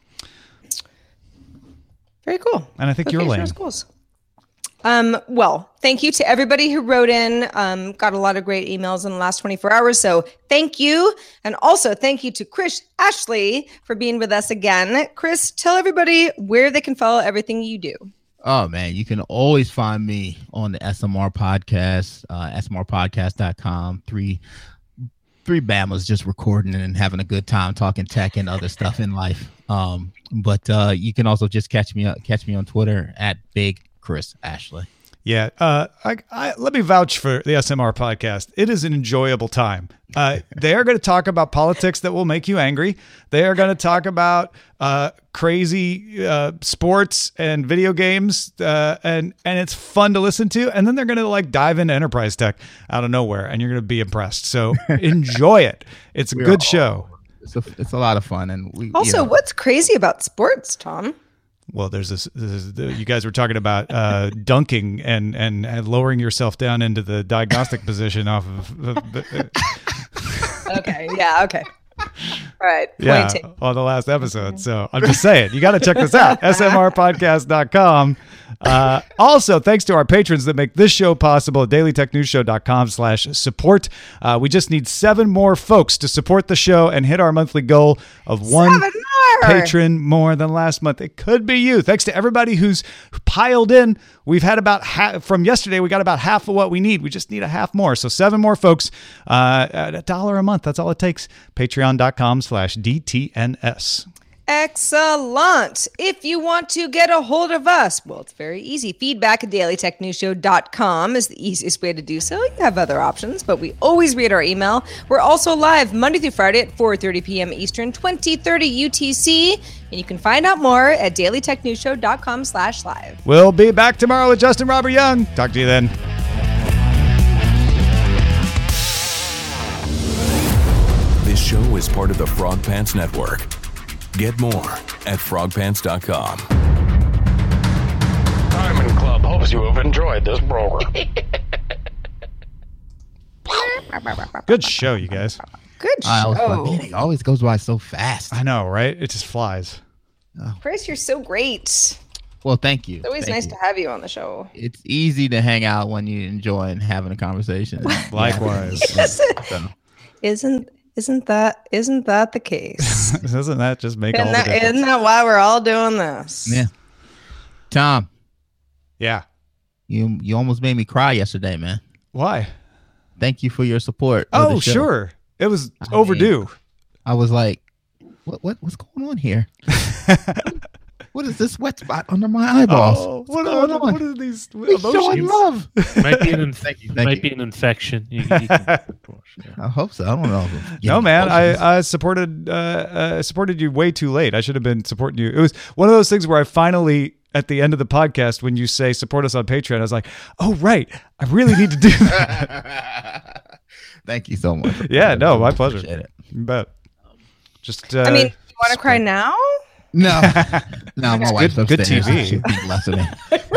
Very cool. And I think you're Vocational Lane. Schools. Um, well, thank you to everybody who wrote in. Um, got a lot of great emails in the last twenty-four hours. So thank you. And also thank you to Chris Ashley for being with us again. Chris, tell everybody where they can follow everything you do. Oh man, you can always find me on the S M R podcast, uh, S M R podcast dot com. Three three Bamas just recording and having a good time talking tech and other stuff in life. Um, but uh, you can also just catch me catch me on Twitter at Big Chris Ashley. Yeah, uh, I, I, let me vouch for the S M R podcast. It is an enjoyable time. Uh, they are going to talk about politics that will make you angry. They are going to talk about uh, crazy uh, sports and video games, uh, and and it's fun to listen to. And then they're going to like dive into enterprise tech out of nowhere, and you're going to be impressed. So enjoy it. It's a We good are- show. It's a, it's a lot of fun, and we Also, you know, what's crazy about sports, Tom? Well, there's this. this is the, you guys were talking about uh, dunking and, and and lowering yourself down into the diagnostic position off of. of the- Okay. Yeah. Okay. All right. Point yeah, taken. on the last episode. So I'm just saying, you got to check this out. S M R podcast dot com. Uh, also, thanks to our patrons that make this show possible at daily tech news show dot com slash support. Uh, we just need seven more folks to support the show and hit our monthly goal of one Seven more. patron more than last month. It could be you. Thanks to everybody who's piled in. We've had about half from yesterday. We got about half of what we need. We just need a half more. So seven more folks uh, at a dollar a month. That's all it takes. Patreon dot com slash D T N S. Excellent. If you want to get a hold of us, well, it's very easy. Feedback at daily tech news show dot com is the easiest way to do so. You have other options, but we always read our email. We're also live Monday through Friday at four thirty p.m. Eastern, twenty thirty U T C. And you can find out more at daily tech news show dot com slash live. We'll be back tomorrow with Justin Robert Young. Talk to you then. This show is part of the Frog Pants Network. Get more at frog pants dot com. Diamond Club hopes you have enjoyed this program. Good show, you guys. Good I was show. like, man, it always goes by so fast. I know, right? It just flies. Chris, you're so great. It's Well, thank you. always Thank nice you. to have you on the show. It's easy to hang out when you're enjoying having a conversation. Likewise. So, Isn't isn't that isn't that the case? Doesn't that just make all Isn't the that, difference? isn't that why we're all doing this? yeah. Tom, Yeah. you you almost made me cry yesterday, man. Why? Thank you for your support. of Oh, the show. sure. It was I overdue. I was like, what what what's going on here? What is this wet spot under my eyeballs? Oh, What's what, going are, on? what are these We're showing emotions? love. Might be an inf- Thank you, thank might you. be an infection. You, you can, yeah. I hope so. I don't know. No, man, I, I supported uh, uh, supported you way too late. I should have been supporting you. It was one of those things where I finally, at the end of the podcast, when you say support us on Patreon, I was like, oh, right. I really need to do that. Thank you so much. Yeah, no, my pleasure. Appreciate it. You bet. Just, uh, I mean, you want to cry now? No, no, my wife's good upstairs. T V. She'd think less of me.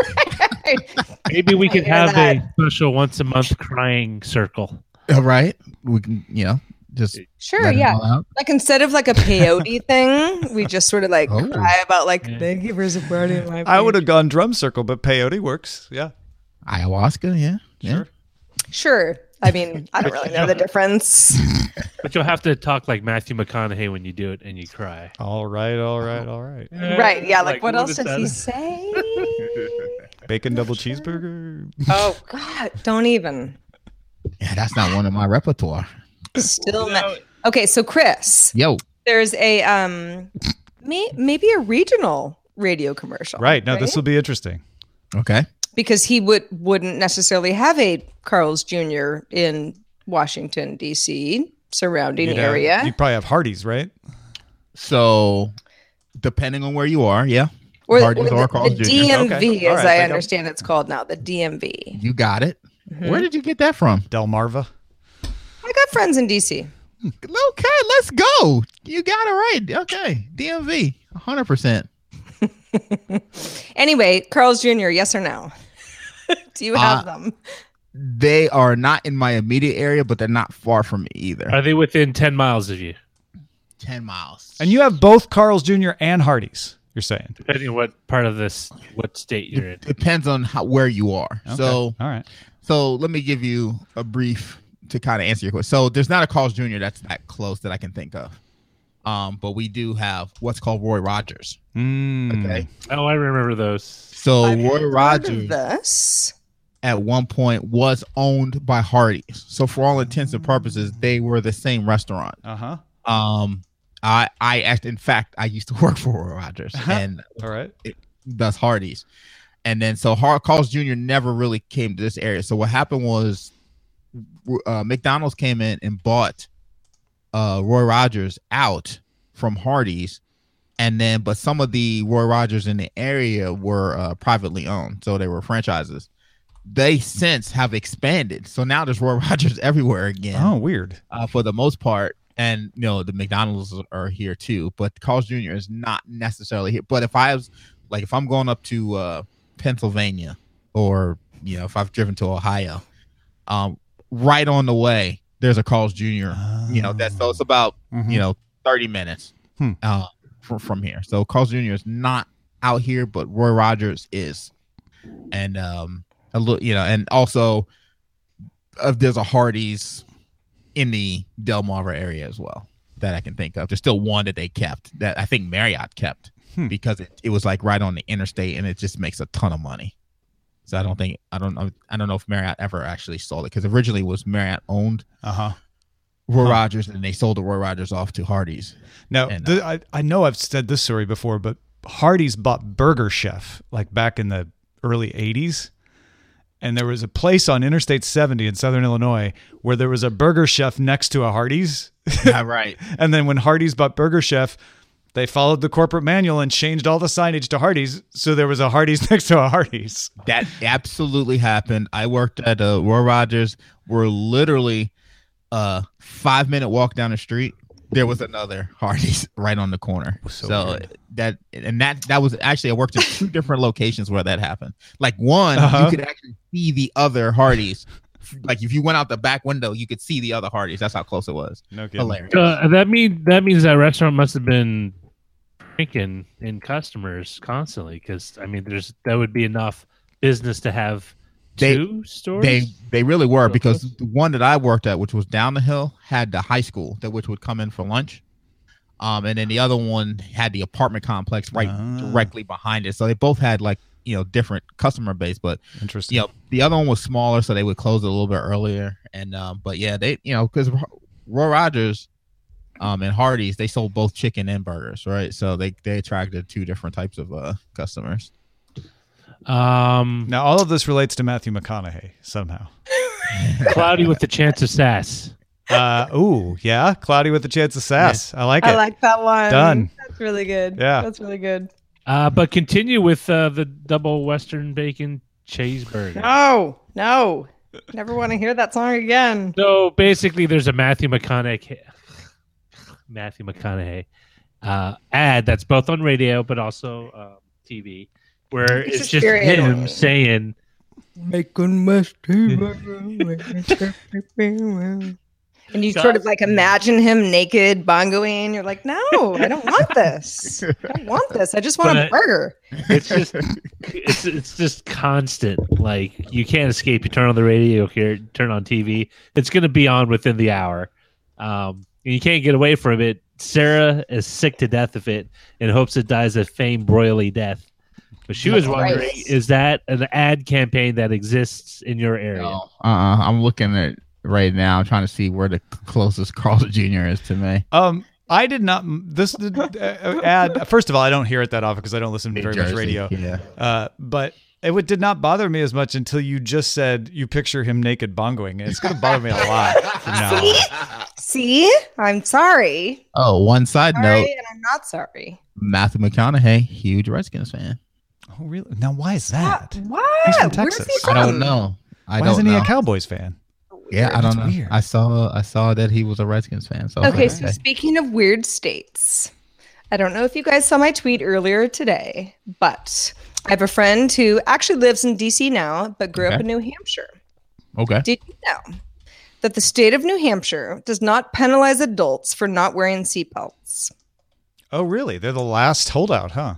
Maybe we could hear have that. a special once a month crying circle. All right, we can, you know, just Sure, let it yeah. all out. Like instead of like a peyote thing, we just sort of like Oh. cry about like, Yeah. thank you for supporting my. I would have page." gone drum circle, but peyote works. Yeah, Ayahuasca, yeah, yeah. sure. Sure. I mean, I don't really know the difference. But you'll have to talk like Matthew McConaughey when you do it and you cry. All right, all right, all right. Right. Yeah. Like, what else is did that? he say? Bacon double cheeseburger. Oh God! Don't even. Yeah, that's not one of my repertoire. Still not. Okay, so Chris, Yo, there's a um, may, maybe a regional radio commercial. Right. No, this will be interesting. okay. because he would wouldn't necessarily have a Carl's Junior in Washington D C surrounding You'd have- area. You'd probably have Hardee's, right? So, depending on where you are, yeah, or Hardee's or or the, Carl's the Junior. D M V, Okay. All as right, I think I'm- understand it's called now, the D M V. You got it. Mm-hmm. Where did you get that from? Delmarva. I got friends in D C. Okay, let's go. You got it right. Okay, D M V, one hundred percent. Anyway, Carl's Junior, yes or no? Do you have Uh, them? They are not in my immediate area, but they're not far from me either. Are they within ten miles of you? ten miles. And you have both Carl's Junior and Hardee's, you're saying? Depending on what part of this, what state you're in. Depends on how, where you are. Okay. So, all right. so let me give you a brief to kind of answer your question. So there's not a Carl's Junior that's that close that I can think of. Um, but we do have what's called Roy Rogers. Mm. Okay. Oh, I remember those. So I've Roy heard of Rogers this. at one point was owned by Hardee's. So for all intents and purposes, they were the same restaurant. Uh-huh. Um, I, I act, in fact, I used to work for Roy Rogers and All right. it, thus Hardee's. And then so Har- Carl's Junior never really came to this area. So what happened was uh, McDonald's came in and bought uh, Roy Rogers out from Hardee's. And then, but some of the Roy Rogers in the area were uh, privately owned. So they were franchises. They since have expanded. So now there's Roy Rogers everywhere again. Oh, weird. Uh, for the most part. And, you know, the McDonald's are here too. But Carl's Junior is not necessarily here. But if I was, like, if I'm going up to uh, Pennsylvania or, you know, if I've driven to Ohio, um, right on the way, there's a Carl's Junior Oh. You know, that's so it's about, Mhm. you know, thirty minutes Hmm. uh, from, from here. So Carl's Junior is not out here, but Roy Rogers is. And, um, a little, you know, and also uh, there's a Hardee's in the Delmarva area as well that I can think of. There's still one that they kept that I think Marriott kept Hmm. because it, it was like right on the interstate and it just makes a ton of money. So I don't think I don't know I don't know if Marriott ever actually sold it because originally it was Marriott owned Uh-huh. Roy Huh. Rogers and they sold the Roy Rogers off to Hardee's. Now, And, th- I, I know I've said this story before, but Hardee's bought Burger Chef like back in the early eighties. And there was a place on Interstate seventy in Southern Illinois where there was a Burger Chef next to a Hardee's. Yeah, right. And then when Hardee's bought Burger Chef, they followed the corporate manual and changed all the signage to Hardee's. So there was a Hardee's next to a Hardee's. That absolutely happened. I worked at uh, Roy Rogers. We're literally a five minute walk down the street. There was another Hardee's right on the corner. So So, weird. that and that that was actually I worked in two different locations where that happened. Like one, Uh-huh. you could actually see the other Hardee's. Like if you went out the back window, you could see the other Hardee's. That's how close it was. No kidding. Hilarious. Uh, that mean that means that restaurant must have been drinking in customers constantly because I mean, there's that would be enough business to have They- two stores. They they really were Okay. because the one that I worked at, which was down the hill, had the high school that which would come in for lunch. Um, and then the other one had the apartment complex right Ah. directly behind it. So they both had like, you know, different customer base, but Interesting. you know, the other one was smaller, so they would close it a little bit earlier. And um, but yeah, they you know, because Roy Rogers um and Hardee's, they sold both chicken and burgers, right? So they they attracted two different types of uh customers. Um, Now, all of this relates to Matthew McConaughey somehow. cloudy with the chance of sass. Uh, ooh, yeah. Cloudy with a chance of sass. I like it. I like that one. Done. That's really good. Yeah. That's really good. Uh, but continue with uh, the double Western bacon cheeseburger. No, no. Never want to hear that song again. So basically, there's a Matthew McConaughey, Matthew McConaughey uh, ad that's both on radio but also uh, T V, where It's it's, just just very him annoying. saying, And you sort of like imagine him naked bongoing. You're like, no, I don't want this. I don't want this. I just want a But- burger. it's just, it's it's just constant. Like you can't escape. You turn on the radio, here, turn on T V. It's going to be on within the hour. Um, and you can't get away from it. Sarah is sick to death of it and hopes it dies a famed broily death. But she was wondering, Christ. is that an ad campaign that exists in your area? No, uh-uh. I'm looking at right now. I'm trying to see where the closest Carl's Junior is to me. Um, I did not. This did, uh, ad. First of all, I don't hear it that often because I don't listen to New very much Jersey, radio. Yeah. Uh, but it would, did not bother me as much until you just said you picture him naked bongoing. It's going to bother me a lot from now on. See? I'm sorry. Oh, one side Sorry, note: and I'm not sorry. Matthew McConaughey, huge Redskins fan. Oh, really? Now, why is that? What? He's from Where's Texas. he I from? don't know. I Why don't isn't know. he a Cowboys fan? Yeah, I don't know. weird. I saw I saw that he was a Redskins fan. So Okay, okay. so speaking of weird states, I don't know if you guys saw my tweet earlier today, but I have a friend who actually lives in D C now, but grew up Okay. in New Hampshire. Okay. Did you know that the state of New Hampshire does not penalize adults for not wearing seatbelts? Oh, really? They're the last holdout, huh?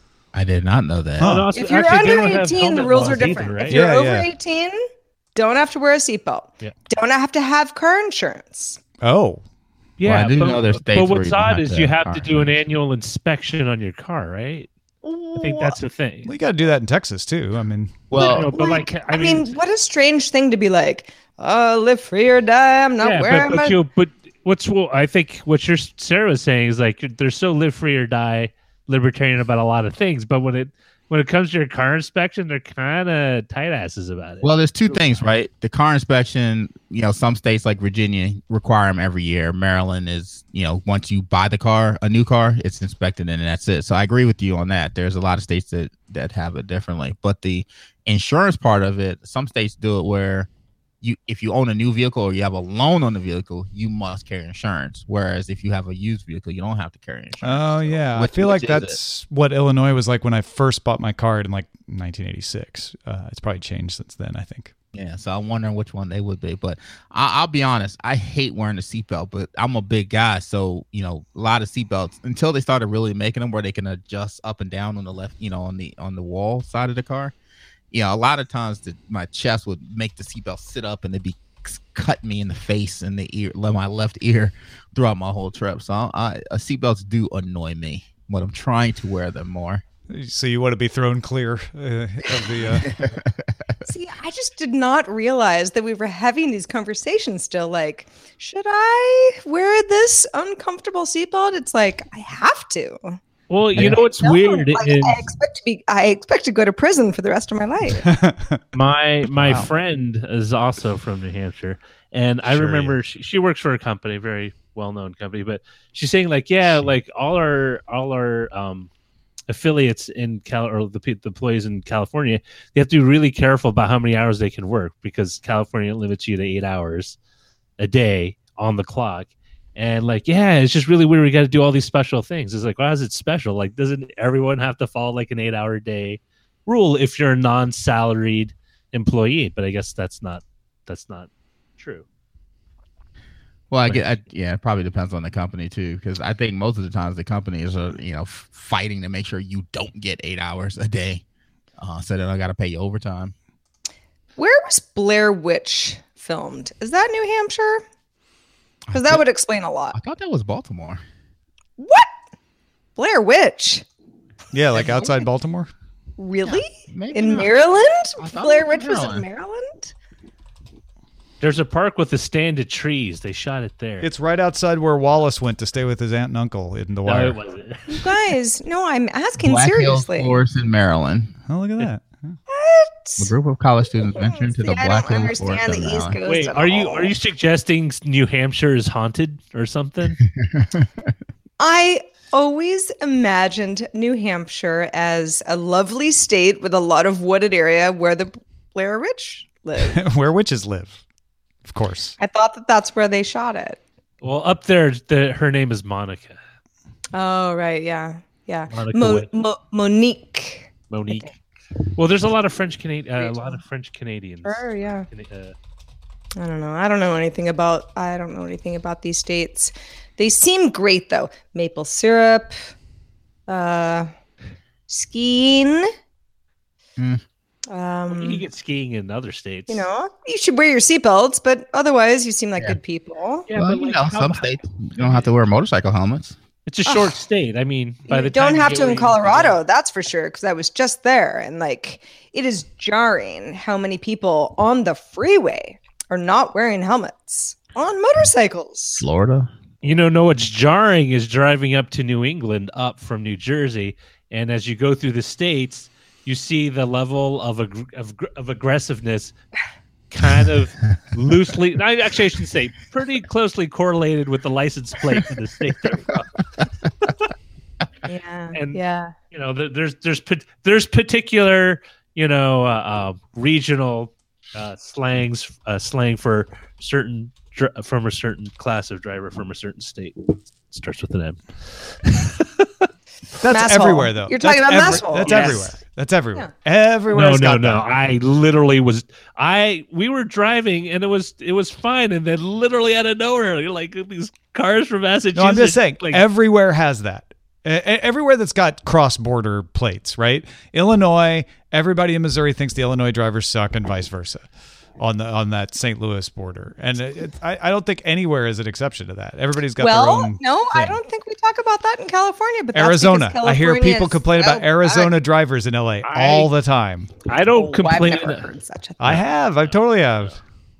I did not know that. Huh. And also- If you're actually, they under don't have eighteen, the helmet rules are laws either, different. right? If you're Yeah, over yeah. eighteen, don't have to wear a seatbelt. Yeah. Don't have to have car insurance. Oh, Yeah, Well, I do but, know there's states but where what's you don't odd have is to you have have to car do an insurance. annual inspection on your car, right? I think that's the thing. we got to do that in Texas too. I mean, Well, No, but like, I I mean, mean, what a strange thing to be like, oh, live free or die. I'm not yeah, wearing but, but, my... you, but what's well, I think what your Sarah was saying is like they're so live free or die libertarian about a lot of things, but when it when it comes to your car inspection, they're kind of tight asses about it. Well, there's two things, right? The car inspection, you know, some states like Virginia require them every year. Maryland is, you know, once you buy the car, a new car, it's inspected and that's it. So I agree with you on that. There's a lot of states that, that have it differently. But the insurance part of it, some states do it where you, if you own a new vehicle or you have a loan on the vehicle, you must carry insurance. Whereas if you have a used vehicle, you don't have to carry insurance. oh So yeah, which- I feel which like is it? that's what Illinois was like when I first bought my car in like nineteen eighty-six. Uh, it's probably changed since then, I think. Yeah, so I'm wondering which one they would be. But I, I'll be honest, I hate wearing the seatbelt, but I'm a big guy. So, you know, a lot of seatbelts until they started really making them where they can adjust up and down on the left, you know, on the on the wall side of the car. You know, a lot of times the, my chest would make the seatbelt sit up and it'd be cut me in the face and the ear, my left ear throughout my whole trip. So I, I, seatbelts do annoy me, but I'm trying to wear them more. So you want to be thrown clear uh, of the. Uh... See, I just did not realize that we were having these conversations still. Like, should I wear this uncomfortable seatbelt? It's like, I have to. well, you know what's No, weird like, is I expect to be. I expect to go to prison for the rest of my life. my my Wow. friend is also from New Hampshire, and I Sure, remember she, she works for a company, very well known company, but she's saying like, yeah, like all our all our um affiliates in Cal or the, pe- the employees in California, they have to be really careful about how many hours they can work because California limits you to eight hours a day on the clock. And like, yeah, it's just really weird. We got to do all these special things. It's like, why is it special? Like, doesn't everyone have to follow like an eight hour day rule if you're a non-salaried employee? But I guess that's not, that's not true. Well, I get, I, yeah, it probably depends on the company too, because I think most of the times the companies are, you know, f- fighting to make sure you don't get eight hours a day, uh, so that I got to pay you overtime. Where was Blair Witch filmed? Is that New Hampshire? Because that would explain a I lot. thought that was Baltimore. What? Blair Witch? Yeah, like outside Baltimore. Really? Maybe In not. Maryland? I thought Blair it was Witch was in Maryland. Maryland? There's a park with a stand of trees. They shot it there. It's right outside where Wallace went to stay with his aunt and uncle in The no, Wire. it wasn't. You guys, no, I'm asking Black Hills seriously. Forest in Maryland. Oh, look at that. What? A group of college students ventured into See, the I Black don't Hills Forest understand of the East Maryland. Coast Wait, at are you all. are you suggesting New Hampshire is haunted or something? I always imagined New Hampshire as a lovely state with a lot of wooded area where the Blair Witch lived. Where witches live, of course. I thought that that's where they shot it. Well, up there, the, her name is Monica. Oh, right. Yeah. Yeah. Monica Mo- Witch. Mo- Monique. Monique. Well, there's a lot of French Canadian, uh, a lot of French Canadians. Sure, yeah. Uh, I don't know. I don't know anything about I don't know anything about these states. They seem great though. Maple syrup, uh skiing. Mm. Um you can get skiing in other states. you know, you should wear your seatbelts, but otherwise you seem like Yeah. good people. yeah, well, but you like, know, how- some states you don't have to wear motorcycle helmets. It's a short state. I mean, by You the don't time you have get to where in you need to go- Colorado, that's for sure, because I was just there and like it is jarring how many people on the freeway are not wearing helmets on motorcycles. Florida. You know, no, what's jarring is driving up to New England up from New Jersey, and as you go through the states, you see the level of ag- of, of aggressiveness kind of loosely. I actually I should say pretty closely correlated with the license plate in the state they're from. Yeah. And- yeah. You know, there- there's there's pa- there's particular you know uh, uh, regional uh, slangs, uh, slang for certain dr- from a certain class of driver from a certain state. Starts with an M. That's Masshole. everywhere, though. You're talking That's about masshole. That's Yes. everywhere. That's everywhere. Everywhere. No, no, no. I literally was. I we were driving and it was it was fine, and then literally out of nowhere, like these cars from Massachusetts. No, I'm just saying. Like, Everywhere has that. E- Everywhere that's got cross-border plates, right? Illinois. Everybody in Missouri thinks the Illinois drivers suck, and vice versa. On the on that Saint Louis border, and it, it, I, I don't think anywhere is an exception to that. Everybody's got well, their own. no, I thing. don't think we talk about that in California. But that's Arizona. because I hear California people is complain so about Arizona bad. drivers in L A I- all the time. I don't Oh, complain. I've never heard such a thing. I have. I totally have.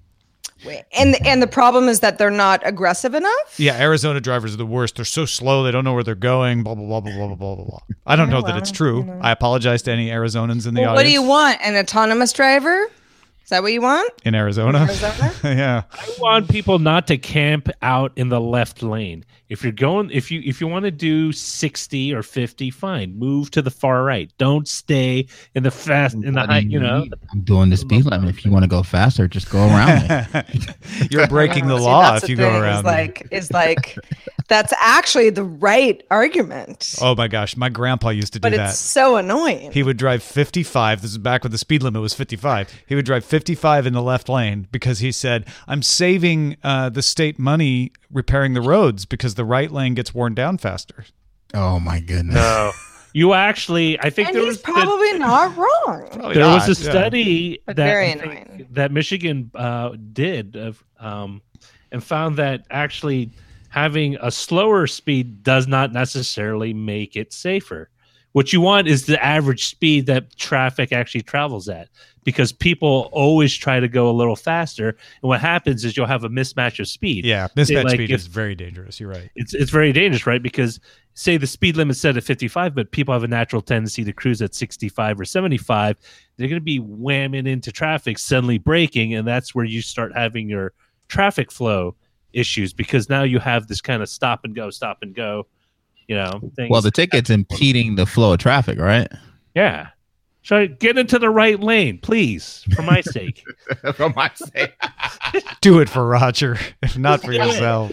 And and the problem is that they're not aggressive enough. Yeah, Arizona drivers are the worst. They're so slow. They don't know where they're going. Blah blah blah blah blah blah blah blah. I don't Yeah, know that well, it's true. you know. I apologize to any Arizonans in the Well, audience. what do you want? An autonomous driver? Is that what you want? in Arizona? Arizona? Yeah. I want people not to camp out in the left lane. If you're going, if you if you want to do sixty or fifty, fine. Move to the far right. Don't stay in the fast in the What do high. You know, I'm doing the speed limit. If you want to go faster, just go around it. You're breaking the See, law that's if the you go thing, around. Is like is like that's actually the right argument, Oh my gosh, my grandpa used to do but that. it's so annoying. He would drive fifty-five. This is back when the speed limit was fifty-five. He would drive fifty-five in the left lane because he said, I'm saving uh, the state money repairing the roads because the right lane gets worn down faster. Oh my goodness. no. You actually, I think and there he's was probably not wrong. there was a Yeah. study But that very I think annoying. that Michigan uh, did of, um, and found that actually having a slower speed does not necessarily make it safer. What you want is the average speed that traffic actually travels at, because people always try to go a little faster, and what happens is you'll have a mismatch of speed. Yeah, mismatch like speed if- is very dangerous. You're right. It's it's very dangerous, right? Because say the speed limit's set at fifty-five, but people have a natural tendency to cruise at sixty-five or seventy-five. They're going to be whamming into traffic, suddenly braking, and that's where you start having your traffic flow issues, because now you have this kind of stop and go, stop and go, you know. Things. Well, the ticket's impeding the flow of traffic, right? yeah. So get into the right lane, please, for my sake. For my sake. Do it for Roger, if not for Do it. yourself.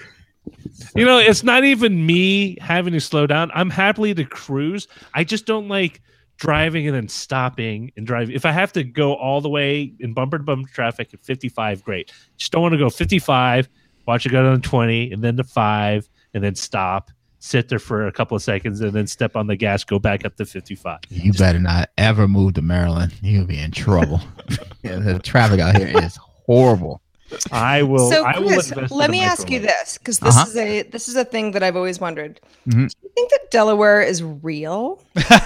You know, it's not even me having to slow down. I'm happily to cruise. I just don't like driving and then stopping and driving. If I have to go all the way in bumper to bumper traffic at fifty-five, great. Just don't want to go fifty-five, watch it go down to twenty, and then to five, and then stop, sit there for a couple of seconds, and then step on the gas, go back up to fifty-five. You better not ever move to Maryland. You'll be in trouble. Yeah, the traffic out here is horrible. I will. So, I will Chris, invest in let a me ask you microwave. this, because this Uh-huh. is a this is a thing that I've always wondered. Mhm. Do you think that Delaware is real?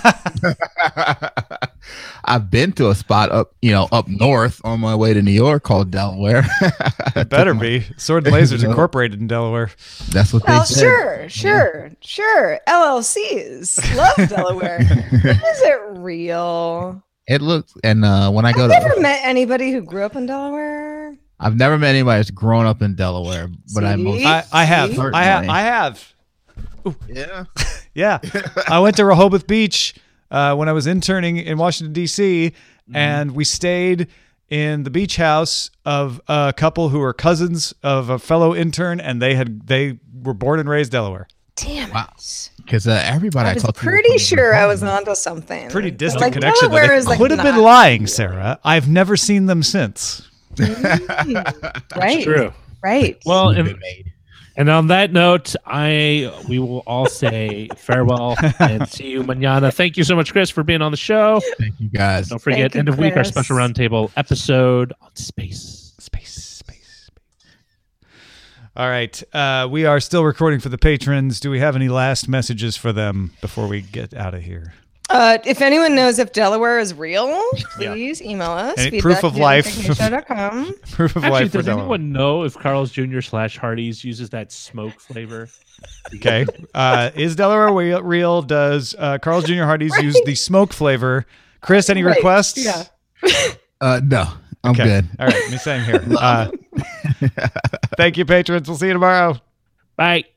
I've been to a spot up, you know, up north on my way to New York called Delaware. It better be. Sword and Lasers Incorporated in Delaware. That's what Well, they said. sure, sure, sure. L L Cs love Delaware. But is it real? It looks, and uh, when I go I've to, never met anybody who grew up in Delaware. I've never met anybody that's grown up in Delaware, but I See? most I, I have. See? I have. I have. yeah. Yeah. I went to Rehoboth Beach uh, when I was interning in Washington, D C, and we stayed in the beach house of a couple who were cousins of a fellow intern, and they had they were born and raised Delaware. Damn Wow. it. Because uh, everybody I I was talked to, pretty sure I was onto something. Pretty But, distant like, connection. Delaware That is, it like, could have been not lying, real. Sarah. I've never seen them since. Right. True. Right. Well, Good and made. And on that note, I we will all say farewell and see you mañana. Thank you so much, Chris, for being on the show. Thank you guys. Don't forget, Thank you, end of week, our Chris. special roundtable episode on space. Space, space, space. All right. Uh, we are still recording for the patrons. Do we have any last messages for them before we get out of here? Uh, if anyone knows if Delaware is real, please email us. Any proof of life. feedback at com. Proof of Actually, life for does Delaware. anyone know if Carl's Junior slash Hardee's uses that smoke flavor? Okay. Uh, is Delaware real? real? Does uh, Carl's Junior Hardee's Right. use the smoke flavor? Chris, any Right. requests? Yeah. Uh, no, I'm Okay. good. All right. Me same here. Uh, thank you, patrons. We'll see you tomorrow. Bye.